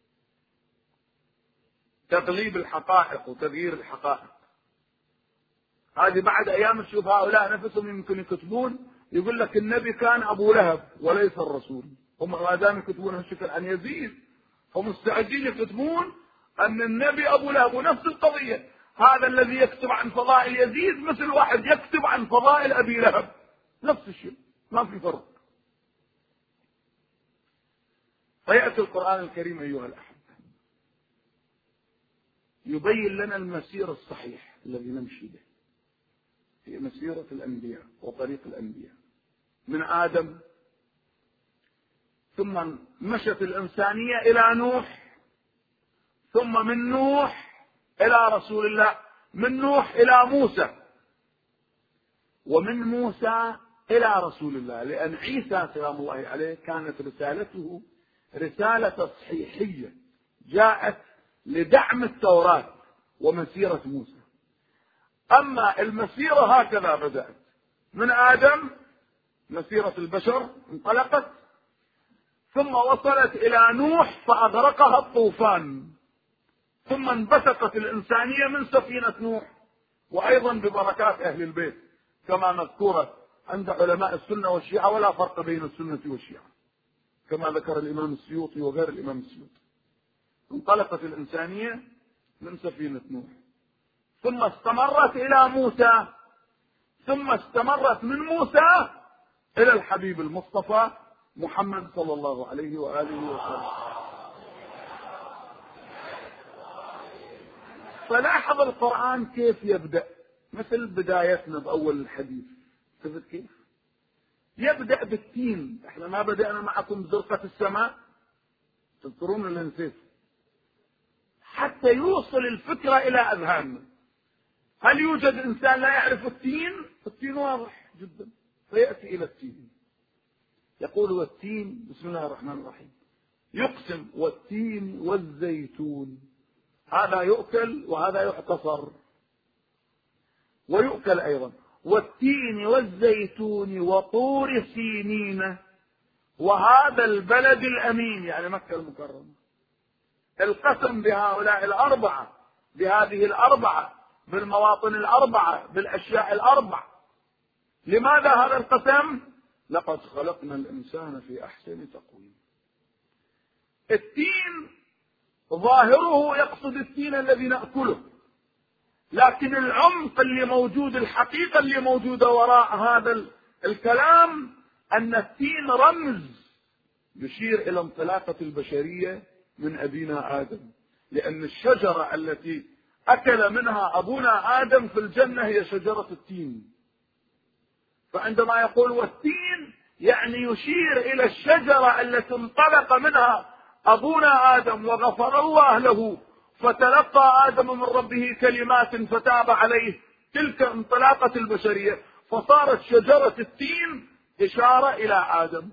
تغليب الحقائق وتغيير الحقائق. هذه بعد أيام تشوف هؤلاء نفسهم يمكن يكتبون يقول لك النبي كان أبو لهب وليس الرسول. هم ما دام يكتبون هالشكل عن يزيد هم مستعدين يكتبون أن النبي أبو لهب، ونفس القضية هذا الذي يكتب عن فضائل يزيد مثل واحد يكتب عن فضائل أبي لهب، نفس الشيء ما في فرق. فيأتي القرآن الكريم أيها الأحبة يبين لنا المسير الصحيح الذي نمشي به في مسيرة الأنبياء وطريق الأنبياء من آدم، ثم مشت الإنسانية إلى نوح، ثم من نوح إلى رسول الله، من نوح إلى موسى، ومن موسى إلى رسول الله. لأن عيسى سلام الله عليه كانت رسالته رسالة تصحيحية جاءت لدعم التوراة ومسيرة موسى. أما المسيرة هكذا بدأت من آدم، مسيرة البشر انطلقت ثم وصلت إلى نوح فأغرقها الطوفان، ثم انبثقت الإنسانية من سفينة نوح، وأيضا ببركات أهل البيت كما مذكورة عند علماء السنة والشيعة، ولا فرق بين السنة والشيعة كما ذكر الإمام السيوطي وغير الإمام السيوطي. انطلقت الإنسانية من سفينة نوح ثم استمرت إلى موسى، ثم استمرت من موسى إلى الحبيب المصطفى محمد صلى الله عليه وآله وسلم. فلاحظ القرآن كيف يبدأ، مثل بدايتنا بأول الحديث. شفت كيف يبدأ بالتين؟ احنا ما بدأنا معكم بزرقة السماء، تذكرون اللي نسيت، حتى يوصل الفكرة إلى أذهاننا. هل يوجد إنسان لا يعرف التين؟ التين واضح جدا، فيأتي إلى التين، يقول والتين، بسم الله الرحمن الرحيم، يقسم والتين والزيتون، هذا يؤكل وهذا يحتصر ويؤكل أيضا، والتين والزيتون وطور سينين وهذا البلد الأمين، يعني مكة المكرمة. القسم بهؤلاء الأربعة، بهذه الأربعة، بالمواطن الأربعة، بالأشياء الأربعة. لماذا هذا القسم؟ لقد خلقنا الإنسان في أحسن تقويم. التين ظاهره يقصد التين الذي نأكله، لكن العمق اللي موجود، الحقيقة اللي موجودة وراء هذا الكلام، أن التين رمز يشير إلى انطلاقة البشرية من أبينا آدم، لأن الشجرة التي أكل منها أبونا آدم في الجنة هي شجرة التين. فعندما يقول والتين يعني يشير إلى الشجرة التي انطلق منها أبونا آدم وغفر الله له، فتلقى آدم من ربه كلمات فتاب عليه، تلك انطلاقة البشرية، فصارت شجرة التين إشارة إلى آدم.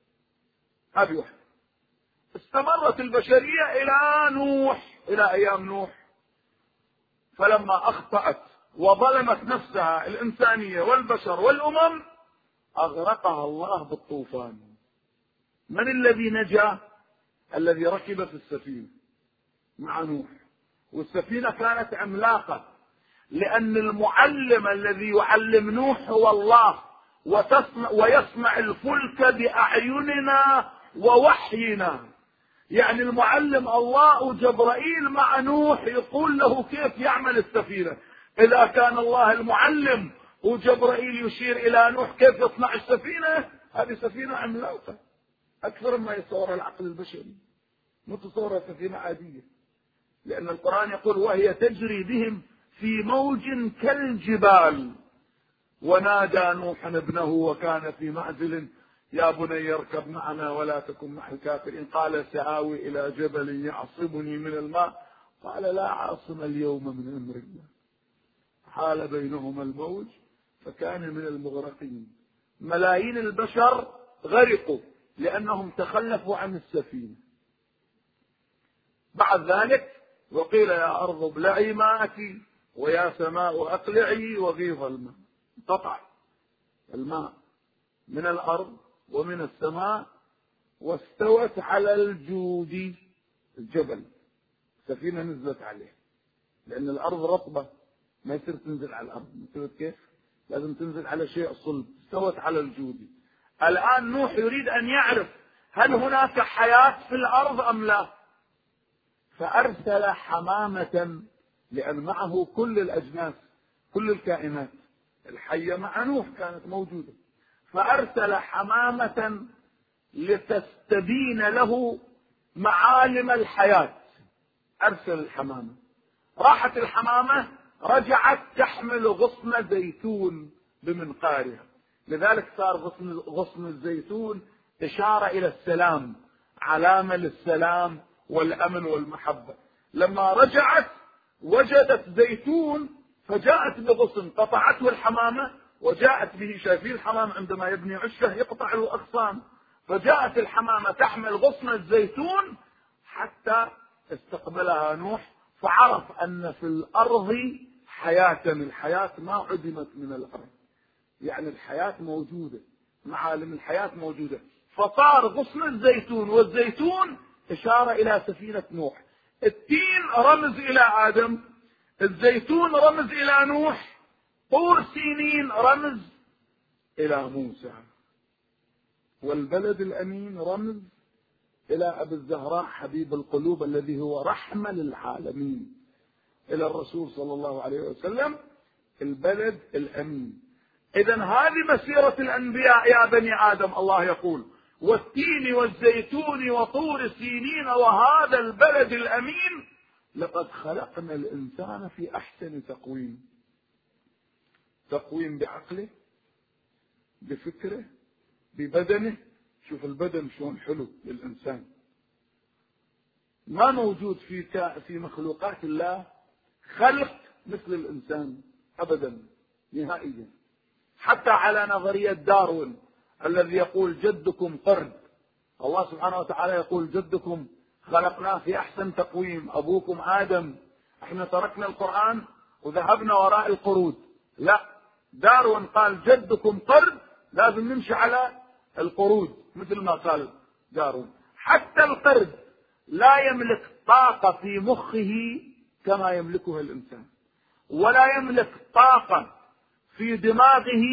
هذه واحدة. استمرت البشرية إلى نوح، إلى أيام نوح، فلما أخطأت وظلمت نفسها الإنسانية والبشر والأمم أغرقها الله بالطوفان. من الذي نجا؟ الذي ركب في السفينة مع نوح، والسفينة كانت عملاقة، لأن المعلم الذي يعلم نوح هو الله، وتصنع ويصنع الفلك بأعيننا ووحينا. يعني المعلم الله، وجبرائيل مع نوح يقول له كيف يعمل السفينة. إذا كان الله المعلم وجبرائيل يشير إلى نوح كيف يصنع السفينة، هذه سفينة عملاقة أكثر مما يتصور العقل البشري، مو تصور سفينة عادية، لأن القرآن يقول وهي تجري بهم في موج كالجبال ونادى نوح ابنه وكان في معزل يا بني اركب معنا ولا تكن مع الكافرين قال سآوي إلى جبل يعصمني من الماء قال لا عاصم اليوم من أمر الله حال بينهما الموج فكان من المغرقين. ملايين البشر غرقوا لأنهم تخلفوا عن السفينة. بعد ذلك وقيل يا أرض ابلعي ماءك ويا سماء أقلعي وغيظ الماء، انقطع الماء من الأرض ومن السماء، واستوت على الجود الجبل، السفينة نزلت عليه لأن الأرض رطبة ما يصير تنزل على الأرض، مثل كيف لازم تنزل على شيء صلب، استوت على الجود. الآن نوح يريد أن يعرف هل هناك حياة في الأرض أم لا، فأرسل حمامة، لأن معه كل الأجناس كل الكائنات الحية مع نوح كانت موجودة، فأرسل حمامة لتستبين له معالم الحياة. أرسل الحمامة، راحت الحمامة رجعت تحمل غصن زيتون بمنقارها، لذلك صار غصن, غصن الزيتون إشارة إلى السلام، علامة للسلام والأمن والمحبة. لما رجعت وجدت زيتون فجاءت بغصن قطعته الحمامة وجاءت به، شايفين الحمام عندما يبني عشه يقطع له أغصان، فجاءت الحمامة تحمل غصن الزيتون حتى استقبلها نوح، فعرف أن في الأرض حياة، الحياة ما عدمت من الأرض، يعني الحياة موجودة، معالم الحياة موجودة. فصار غصن الزيتون، والزيتون إشارة إلى سفينة نوح، التين رمز إلى آدم، الزيتون رمز إلى نوح، طور سينين رمز إلى موسى، والبلد الأمين رمز إلى أبي الزهراء حبيب القلوب الذي هو رحمة للعالمين، إلى الرسول صلى الله عليه وسلم البلد الأمين. إذن هذه مسيرة الأنبياء يا بني آدم. الله يقول والتين والزيتون وطور سينين وهذا البلد الأمين لقد خلقنا الإنسان في أحسن تقويم، تقويم بعقله بفكره ببدنه. شوف البدن شلون حلو للإنسان، ما موجود في في مخلوقات الله خلق مثل الإنسان أبدا نهائيا. حتى على نظرية داروين الذي يقول جدكم قرد. الله سبحانه وتعالى يقول جدكم خلقناه في أحسن تقويم، أبوكم آدم. احنا تركنا القرآن وذهبنا وراء القرود. لا، داروين قال جدكم قرد، لازم نمشي على القرود مثل ما قال داروين. حتى القرد لا يملك طاقة في مخه كما يملكها الإنسان، ولا يملك طاقة في دماغه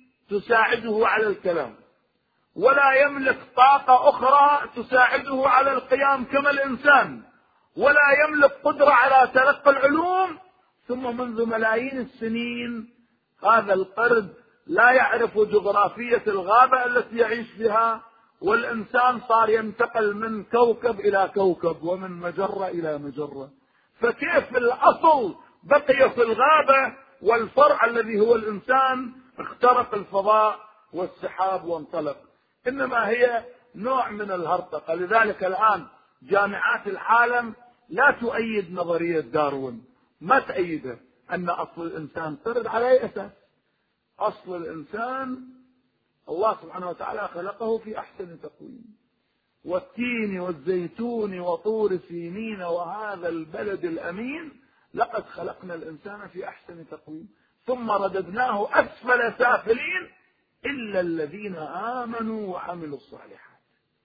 تساعده على الكلام، ولا يملك طاقة أخرى تساعده على القيام كما الإنسان، ولا يملك قدرة على تلقي العلوم. ثم منذ ملايين السنين هذا القرد لا يعرف جغرافية الغابة التي يعيش فيها، والإنسان صار ينتقل من كوكب إلى كوكب ومن مجرة إلى مجرة. فكيف الأصل بقي في الغابة والفرع الذي هو الإنسان اخترق الفضاء والسحاب وانطلق؟ إنما هي نوع من الهرطقة. لذلك الآن جامعات العالم لا تؤيد نظرية داروين، ما تأيده أن أصل الإنسان قرد. على أي أساس؟ أصل الإنسان الله سبحانه وتعالى خلقه في أحسن تقويم، والتين والزيتون وطور سينين وهذا البلد الأمين لقد خلقنا الإنسان في أحسن تقويم ثم رددناه أسفل سافلين إلا الذين آمنوا وعملوا الصالحات.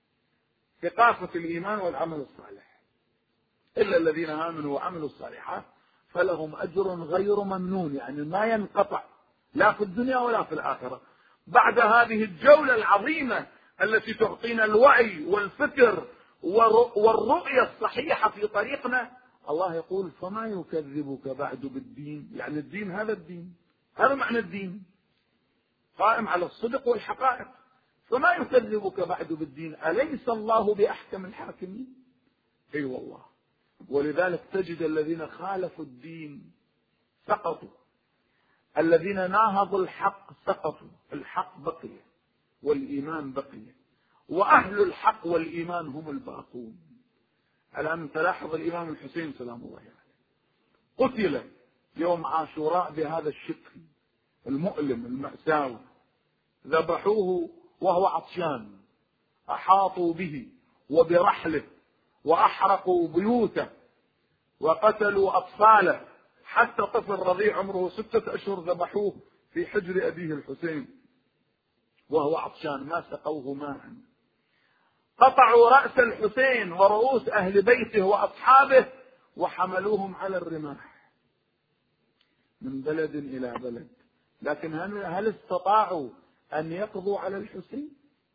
ثقافة الإيمان والعمل الصالح. إلا الذين آمنوا وعملوا الصالحات فلهم أجر غير ممنون، يعني ما ينقطع لا في الدنيا ولا في الآخرة. بعد هذه الجولة العظيمة التي تعطينا الوعي والفكر والرؤية الصحيحة في طريقنا، الله يقول فما يكذبك بعد بالدين. يعني الدين هذا الدين، هذا معنى الدين، قائم على الصدق والحقائق. فما يكذبك بعد بالدين، أليس الله بأحكم الحاكمين؟ اي أيوة والله. ولذلك تجد الذين خالفوا الدين سقطوا، الذين ناهضوا الحق سقطوا. الحق بقي والإيمان بقي، وأهل الحق والإيمان هم الباقون. الآن تلاحظ الإمام الحسين سلام الله عليه قتل يوم عاشوراء بهذا الشكل المؤلم المأساوي. ذبحوه وهو عطشان، أحاطوا به وبرحله وأحرقوا بيوته وقتلوا أطفاله، حتى طفل رضيع عمره ستة أشهر ذبحوه في حجر أبيه الحسين وهو عطشان، ما سقوه ماء. قطعوا رأس الحسين ورؤوس أهل بيته وأصحابه وحملوهم على الرماح من بلد إلى بلد. لكن هل استطاعوا أن يقضوا على الحسين؟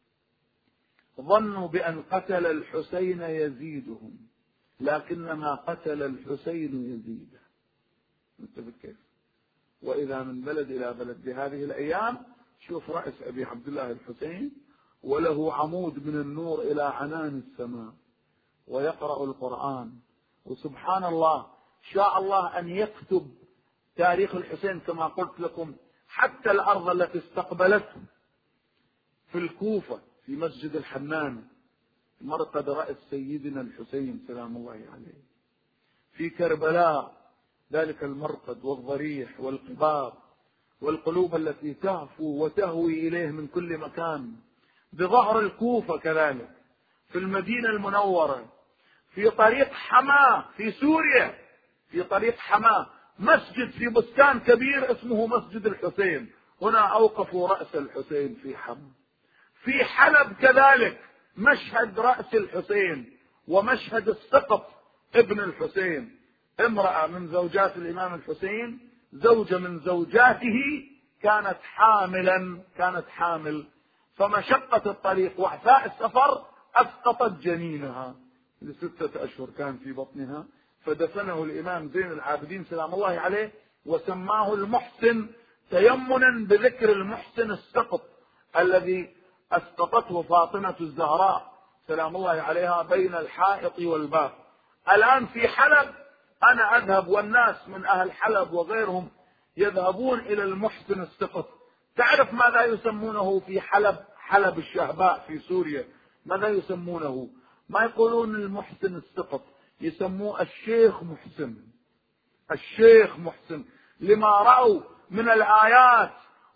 ظنوا بأن قتل الحسين يزيدهم، لكنما قتل الحسين يزيده. انتبه كيف. وإذا من بلد إلى بلد بهذه الأيام شوف رأس أبي عبد الله الحسين وله عمود من النور إلى عنان السماء ويقرأ القرآن. وسبحان الله شاء الله أن يكتب تاريخ الحسين كما قلت لكم. حتى الأرض التي استقبلته في الكوفة في مسجد الحنان مرقد رأس سيدنا الحسين سلام الله عليه. في كربلاء ذلك المرقد والضريح والقباب والقلوب التي تهفو وتهوي إليه من كل مكان. بظهر الكوفة كذلك، في المدينة المنورة، في طريق حماه في سوريا، في طريق حماه مسجد في بستان كبير اسمه مسجد الحسين، هنا أوقفوا رأس الحسين في حماه. في حلب كذلك مشهد رأس الحسين ومشهد السقط ابن الحسين. امرأة من زوجات الإمام الحسين، زوجة من زوجاته، كانت حاملا كانت حامل فمشقة الطريق وعثاء السفر أسقطت جنينها لستة أشهر كان في بطنها، فدفنه الإمام زين العابدين سلام الله عليه وسماه المحسن تيمنا بذكر المحسن السقط الذي أسقطته فاطمة الزهراء سلام الله عليها بين الحائط والباب. الآن في حلب أنا أذهب والناس من أهل حلب وغيرهم يذهبون إلى المحسن السقط. تعرف ماذا يسمونه في حلب؟ حلب الشهباء في سوريا ماذا يسمونه؟ ما يقولون المحسن السقط، يسموه الشيخ محسن. الشيخ محسن لما رأوا من الآيات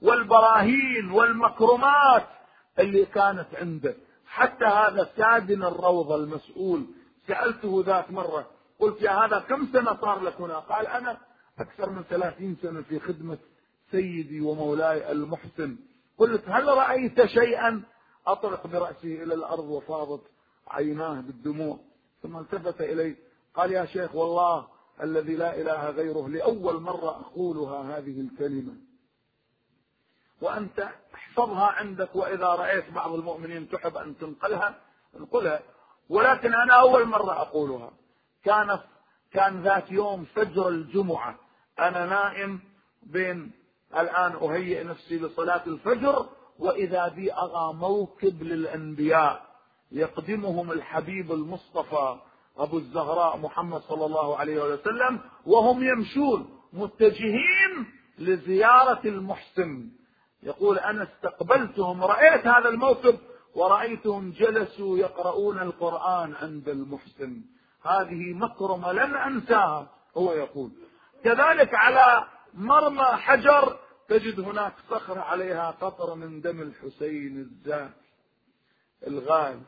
والبراهين والمكرمات اللي كانت عنده. حتى هذا سادن الروضة المسؤول سألته ذات مرة، قلت يا هذا كم سنة صار لك هنا؟ قال أنا أكثر من ثلاثين سنة في خدمة سيدي ومولاي المحسن. قلت هل رأيت شيئا؟ أطرق برأسه إلى الأرض وفاضت عيناه بالدموع، ثم التفت إلي قال يا شيخ والله الذي لا إله غيره لأول مرة أقولها هذه الكلمة، وأنت احفظها عندك، وإذا رأيت بعض المؤمنين تحب أن تنقلها انقلها، ولكن أنا أول مرة أقولها. كان كان ذات يوم فجر الجمعة، أنا نائم بين الآن أهيئ نفسي لصلاة الفجر، وإذا بي أرى موكب للأنبياء يقدمهم الحبيب المصطفى أبو الزهراء محمد صلى الله عليه وسلم، وهم يمشون متجهين لزيارة المحسن. يقول أنا استقبلتهم، رأيت هذا الموكب ورأيتهم جلسوا يقرؤون القرآن عند المحسن. هذه مكرمة لن أنساها. هو يقول كذلك على مرمى حجر تجد هناك صخرة عليها قطرة من دم الحسين الزاكي الغالي.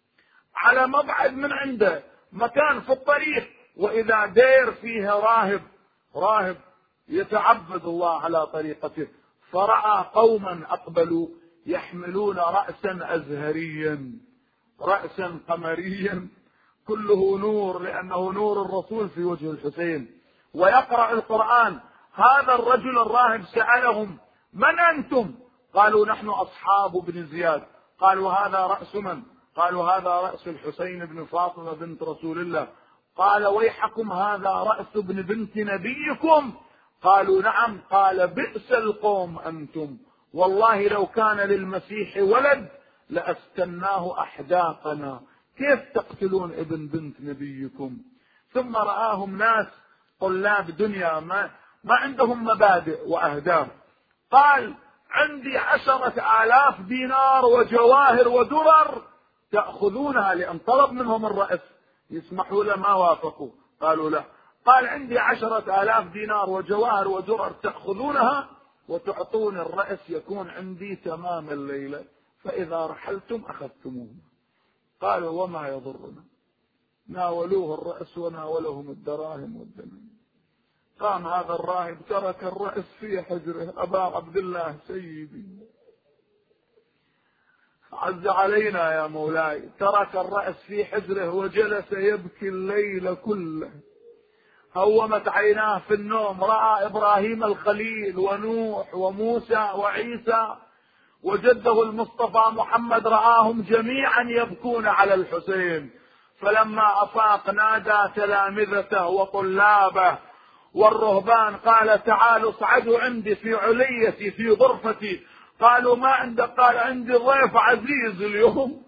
على مبعد من عنده مكان في الطريق، وإذا دير فيه راهب راهب يتعبد الله على طريقته، فرأى قوما أقبلوا يحملون رأسا أزهريا، رأسا قمريا كله نور، لأنه نور الرسول في وجه الحسين، ويقرأ القرآن. هذا الرجل الراهب سألهم من أنتم؟ قالوا نحن أصحاب بن زياد. قالوا هذا رأس من؟ قالوا هذا رأس الحسين بن فاطمة بنت رسول الله. قال ويحكم هذا رأس ابن بنت نبيكم؟ قالوا نعم. قال بئس القوم أنتم، والله لو كان للمسيح ولد لأستناه أحداقنا، كيف تقتلون ابن بنت نبيكم؟ ثم رآهم ناس طلاب دنيا ما, ما عندهم مبادئ وأهداف. قال عندي عشرة آلاف دينار وجواهر ودرر تأخذونها، لأن طلب منهم الرأس يسمحوا له ما وافقوا، قالوا لا. قال عندي عشرة آلاف دينار وجواهر ودرر تأخذونها وتعطون الرأس يكون عندي تمام الليلة، فإذا رحلتم أخذتموه. قالوا وما يضرنا، ناولوه الرأس وناولهم الدراهم والدنيا. قام هذا الراهب ترك الرأس في حجره. أبا عبد الله سيدي عز علينا يا مولاي، ترك الرأس في حجره وجلس يبكي الليل كله. هومت عيناه في النوم، رأى إبراهيم الخليل ونوح وموسى وعيسى وجده المصطفى محمد، رآهم جميعا يبكون على الحسين. فلما أفاق نادى تلامذته وطلابه والرهبان، قال تعالوا اصعدوا عندي في عليتي في غرفتي. قالوا ما عندك؟ قال عندي ضيف عزيز اليوم،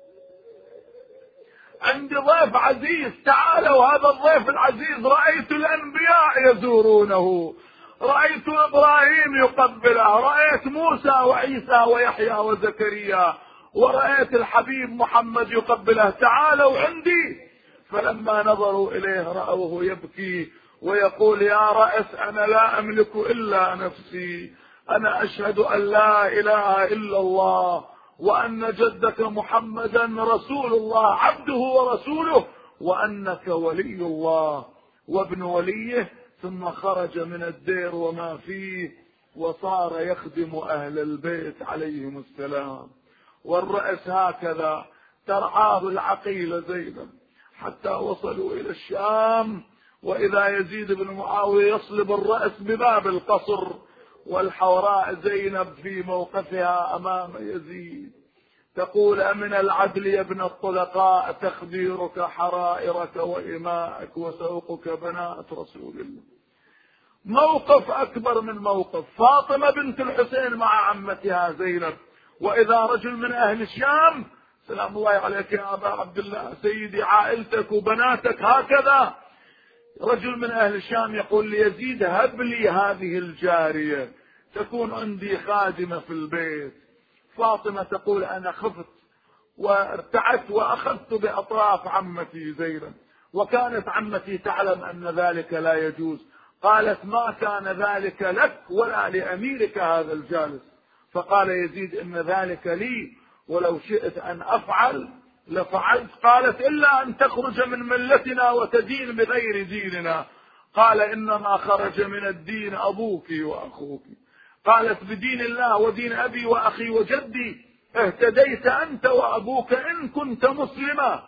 عندي ضيف عزيز، تعالوا هذا الضيف العزيز رأيت الأنبياء يزورونه، رأيت إبراهيم يقبله، رأيت موسى وعيسى ويحيى وزكريا، ورأيت الحبيب محمد يقبله، تعالوا عندي. فلما نظروا إليه رأوه يبكي ويقول يا رأس أنا لا أملك إلا نفسي، أنا أشهد أن لا إله إلا الله وأن جدك محمدا رسول الله عبده ورسوله، وأنك ولي الله وابن وليه. ثم خرج من الدير وما فيه وصار يخدم أهل البيت عليهم السلام. والرأس هكذا ترعاه العقيلة زينب حتى وصلوا إلى الشام، وإذا يزيد بن معاوية يصلب الرأس بباب القصر، والحوراء زينب في موقفها أمام يزيد تقول أمن العدل يا ابن الطلقاء تخديرك حرائرك وإماءك وسوقك بنات رسول الله. موقف أكبر من موقف فاطمة بنت الحسين مع عمتها زينب. وإذا رجل من أهل الشام، سلام الله عليك يا أبا عبد الله سيدي، عائلتك وبناتك هكذا، رجل من أهل الشام يقول ليزيد هب لي هذه الجارية تكون عندي خادمة في البيت. فاطمة تقول أنا خفت وارتعدت وأخذت بأطراف عمتي زينب، وكانت عمتي تعلم أن ذلك لا يجوز. قالت ما كان ذلك لك ولا لأميرك هذا الجالس. فقال يزيد إن ذلك لي ولو شئت أن أفعل لفعلت. قالت إلا أن تخرج من ملتنا وتدين بغير ديننا. قال إنما خرج من الدين أبوك وأخوك. قالت بدين الله ودين أبي وأخي وجدي اهتديت أنت وأبوك إن كنت مسلما.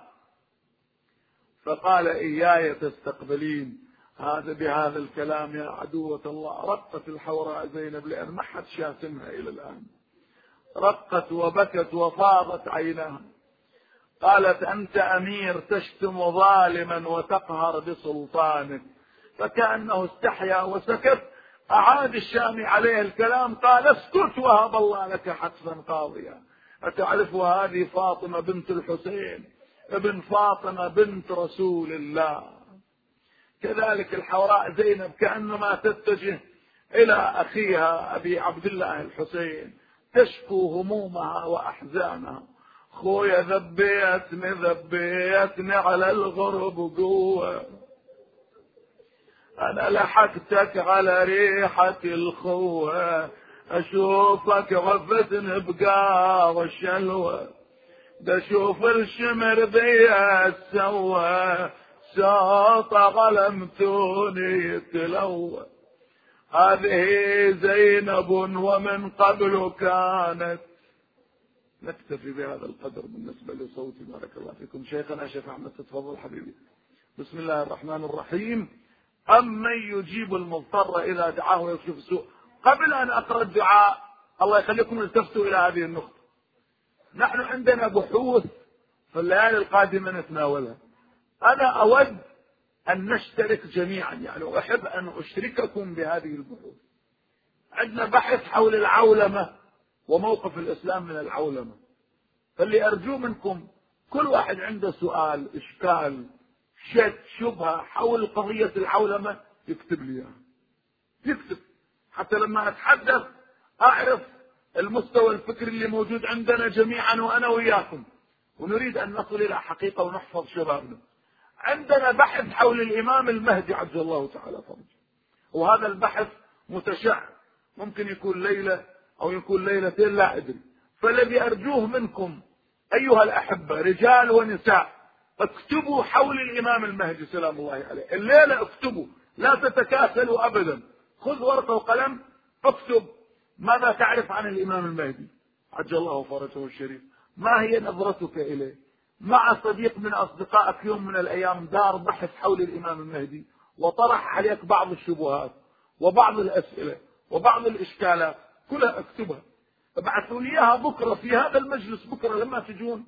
فقال إياي تستقبلين. هذا بهذا الكلام يا عدوة الله رقت الحوراء زينب لأن ما حد شاتمها إلى الآن، رقت وبكت وفاضت عينها. قالت أنت أمير تشتم ظالما وتقهر بسلطانك. فكأنه استحيا وسكت. أعاد الشامي عليه الكلام قال اسكت وهب الله لك حتفا قاضيا. أتعرف هذه فاطمة بنت الحسين ابن فاطمة بنت رسول الله. كذلك الحوراء زينب كأنما تتجه إلى أخيها أبي عبد الله الحسين تشكو همومها وأحزانها. خويا ذبيتني ذبيتني على الغرب قوة، أنا لحقتك على ريحة الخوة، أشوفك غفتني بقار الشلوة، دا شوف الشمر ذي السوى ساط غلمتوني يتلوى. هذه زينب ومن قبل كانت. نكتفي بهذا القدر بالنسبة لصوتي. بارك الله فيكم. شيخنا شيخ أحمد تفضل حبيبي. بسم الله الرحمن الرحيم. أمن يجيب المضطر إذا دعاه ويكشف السوء. قبل أن أقرأ الدعاء الله يخليكم التفتوا إلى هذه النقطة. نحن عندنا بحوث في الليالي القادمة نتناولها. أنا أود أن نشترك جميعا، يعني أحب أن أشرككم بهذه البحوث. عندنا بحث حول العولمة وموقف الإسلام من العولمة. فاللي أرجو منكم كل واحد عنده سؤال إشكال شك شبهة حول قضية العولمة يكتب لي إياها، يكتب حتى لما أتحدث أعرف المستوى الفكري اللي موجود عندنا جميعا وأنا وياكم، ونريد أن نصل إلى حقيقة ونحفظ شبابنا. عندنا بحث حول الإمام المهدي عجل الله تعالى فرجه، وهذا البحث متشع، ممكن يكون ليلة أو يكون ليلتين لا أدري. فالذي أرجوه منكم أيها الأحبة رجال ونساء اكتبوا حول الإمام المهدي سلام الله عليه. الليلة اكتبوا، لا تتكاسلوا أبدا. خذ ورقة وقلم اكتب ماذا تعرف عن الإمام المهدي عجل الله فرجه الشريف. ما هي نظرتك إليه؟ مع صديق من أصدقائك يوم من الأيام دار بحث حول الإمام المهدي وطرح عليك بعض الشبهات وبعض الأسئلة وبعض الإشكالات، كلها اكتبها ابعثوا لي إياها بكرة في هذا المجلس. بكرة لما تجون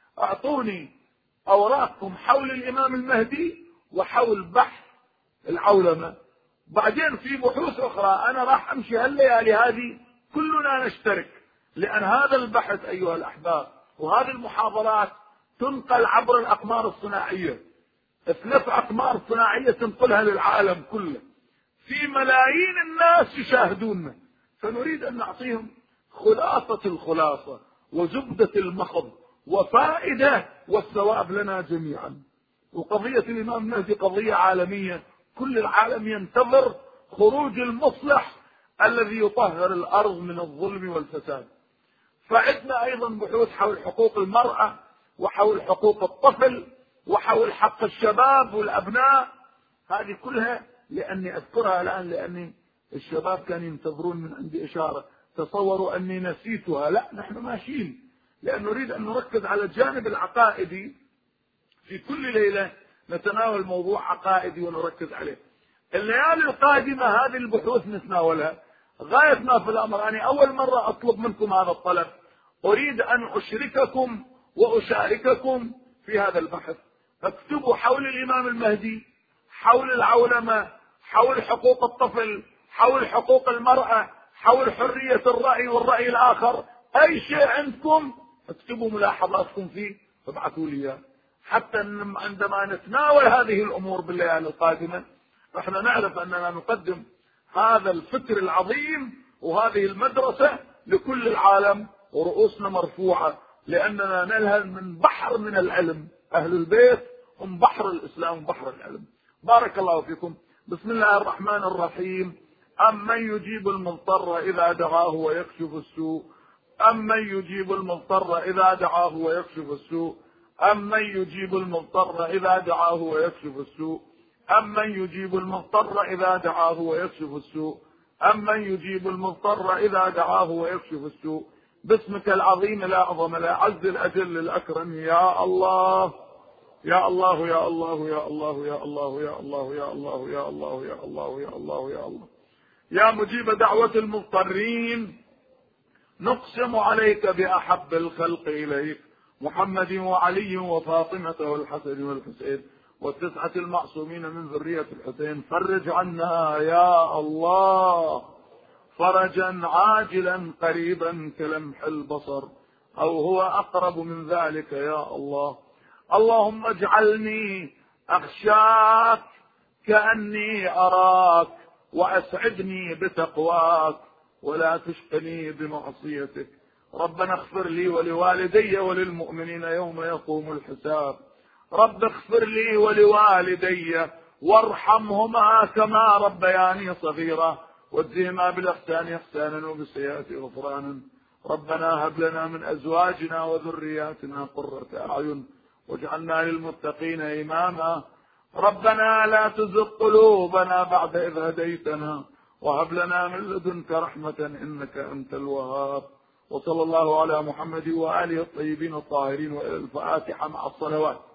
أعطوني أوراقكم حول الإمام المهدي وحول بحث العولمة. بعدين في بحوث أخرى أنا راح أمشي هالليالي هذه كلنا نشترك، لأن هذا البحث أيها الأحباب وهذه المحاضرات تنقل عبر الأقمار الصناعية. ثلاث أقمار صناعية تنقلها للعالم كله، في ملايين الناس يشاهدوننا، فنريد أن نعطيهم خلاصة الخلاصة وزبدة المخض وفائدة والثواب لنا جميعا. وقضية الإمام المهدي قضية عالمية، كل العالم ينتظر خروج المصلح الذي يطهر الأرض من الظلم والفساد. فعندنا أيضا بحوث حول حقوق المرأة وحول حقوق الطفل وحول حق الشباب والأبناء. هذه كلها لأني أذكرها الآن لأني الشباب كانوا ينتظرون من عندي إشارة، تصوروا أني نسيتها. لا، نحن ماشيين، لأن نريد أن نركز على الجانب العقائدي. في كل ليلة نتناول موضوع عقائدي ونركز عليه. الليالي القادمة هذه البحوث نتناولها. غاية ما في الأمر أنا أول مرة أطلب منكم هذا الطلب، أريد أن أشرككم وأشارككم في هذا البحث. اكتبوا حول الإمام المهدي، حول العولمة، حول حقوق الطفل، حول حقوق المرأة، حول حرية الرأي والرأي الآخر. أي شيء عندكم اكتبوا ملاحظاتكم فيه وابعثوا لي إياه، حتى عندما نتناول هذه الأمور بالليالي القادمة احنا نعرف أننا نقدم هذا الفكر العظيم وهذه المدرسة لكل العالم ورؤوسنا مرفوعة، لأننا نلهل من بحر من العلم. أهل البيت هم بحر الإسلام وبحر العلم. بارك الله فيكم. بسم الله الرحمن الرحيم. أمن يجيب المضطر إذا دعاه ويكشف السوء أمن يجيب المضطر إذا دعاه ويكشف السوء أمن يجيب المضطر إذا دعاه ويكشف السوء أمن يجيب المضطر إذا دعاه ويكشف السوء أمن يجيب المضطر إذا دعاه ويكشف السوء. باسمك العظيم الأعظم الأعز الأجل الأكرم يا الله يا الله يا الله يا الله يا الله يا الله يا الله يا الله يا الله يا الله يا الله يا مجيب دعوة المضطرين، نقسم عليك بأحب الخلق إليك محمد وعلي وفاطمة والحسن والحسين والتسعة المعصومين من ذرية الحسين. فرج عنا يا الله فرجا عاجلا قريبا كلمح البصر أو هو أقرب من ذلك يا الله. اللهم اجعلني أخشاك كأني أراك وأسعدني بتقواك ولا تشقني بمعصيتك. ربنا اغفر لي ولوالدي وللمؤمنين يوم يقوم الحساب. رب اغفر لي ولوالدي وارحمهما كما ربياني صغيرا واجزهما بالإحسان إحسانا وبالسيئات غفرانا. ربنا هب لنا من أزواجنا وذرياتنا قرة أعين واجعلنا للمتقين إماما. ربنا لا تزغ قلوبنا بعد إذ هديتنا وهب لنا من لدنك رحمة إنك أنت الوهاب. وصلى الله على محمد وآله الطيبين الطاهرين وإلى الفاتحة مع الصلوات.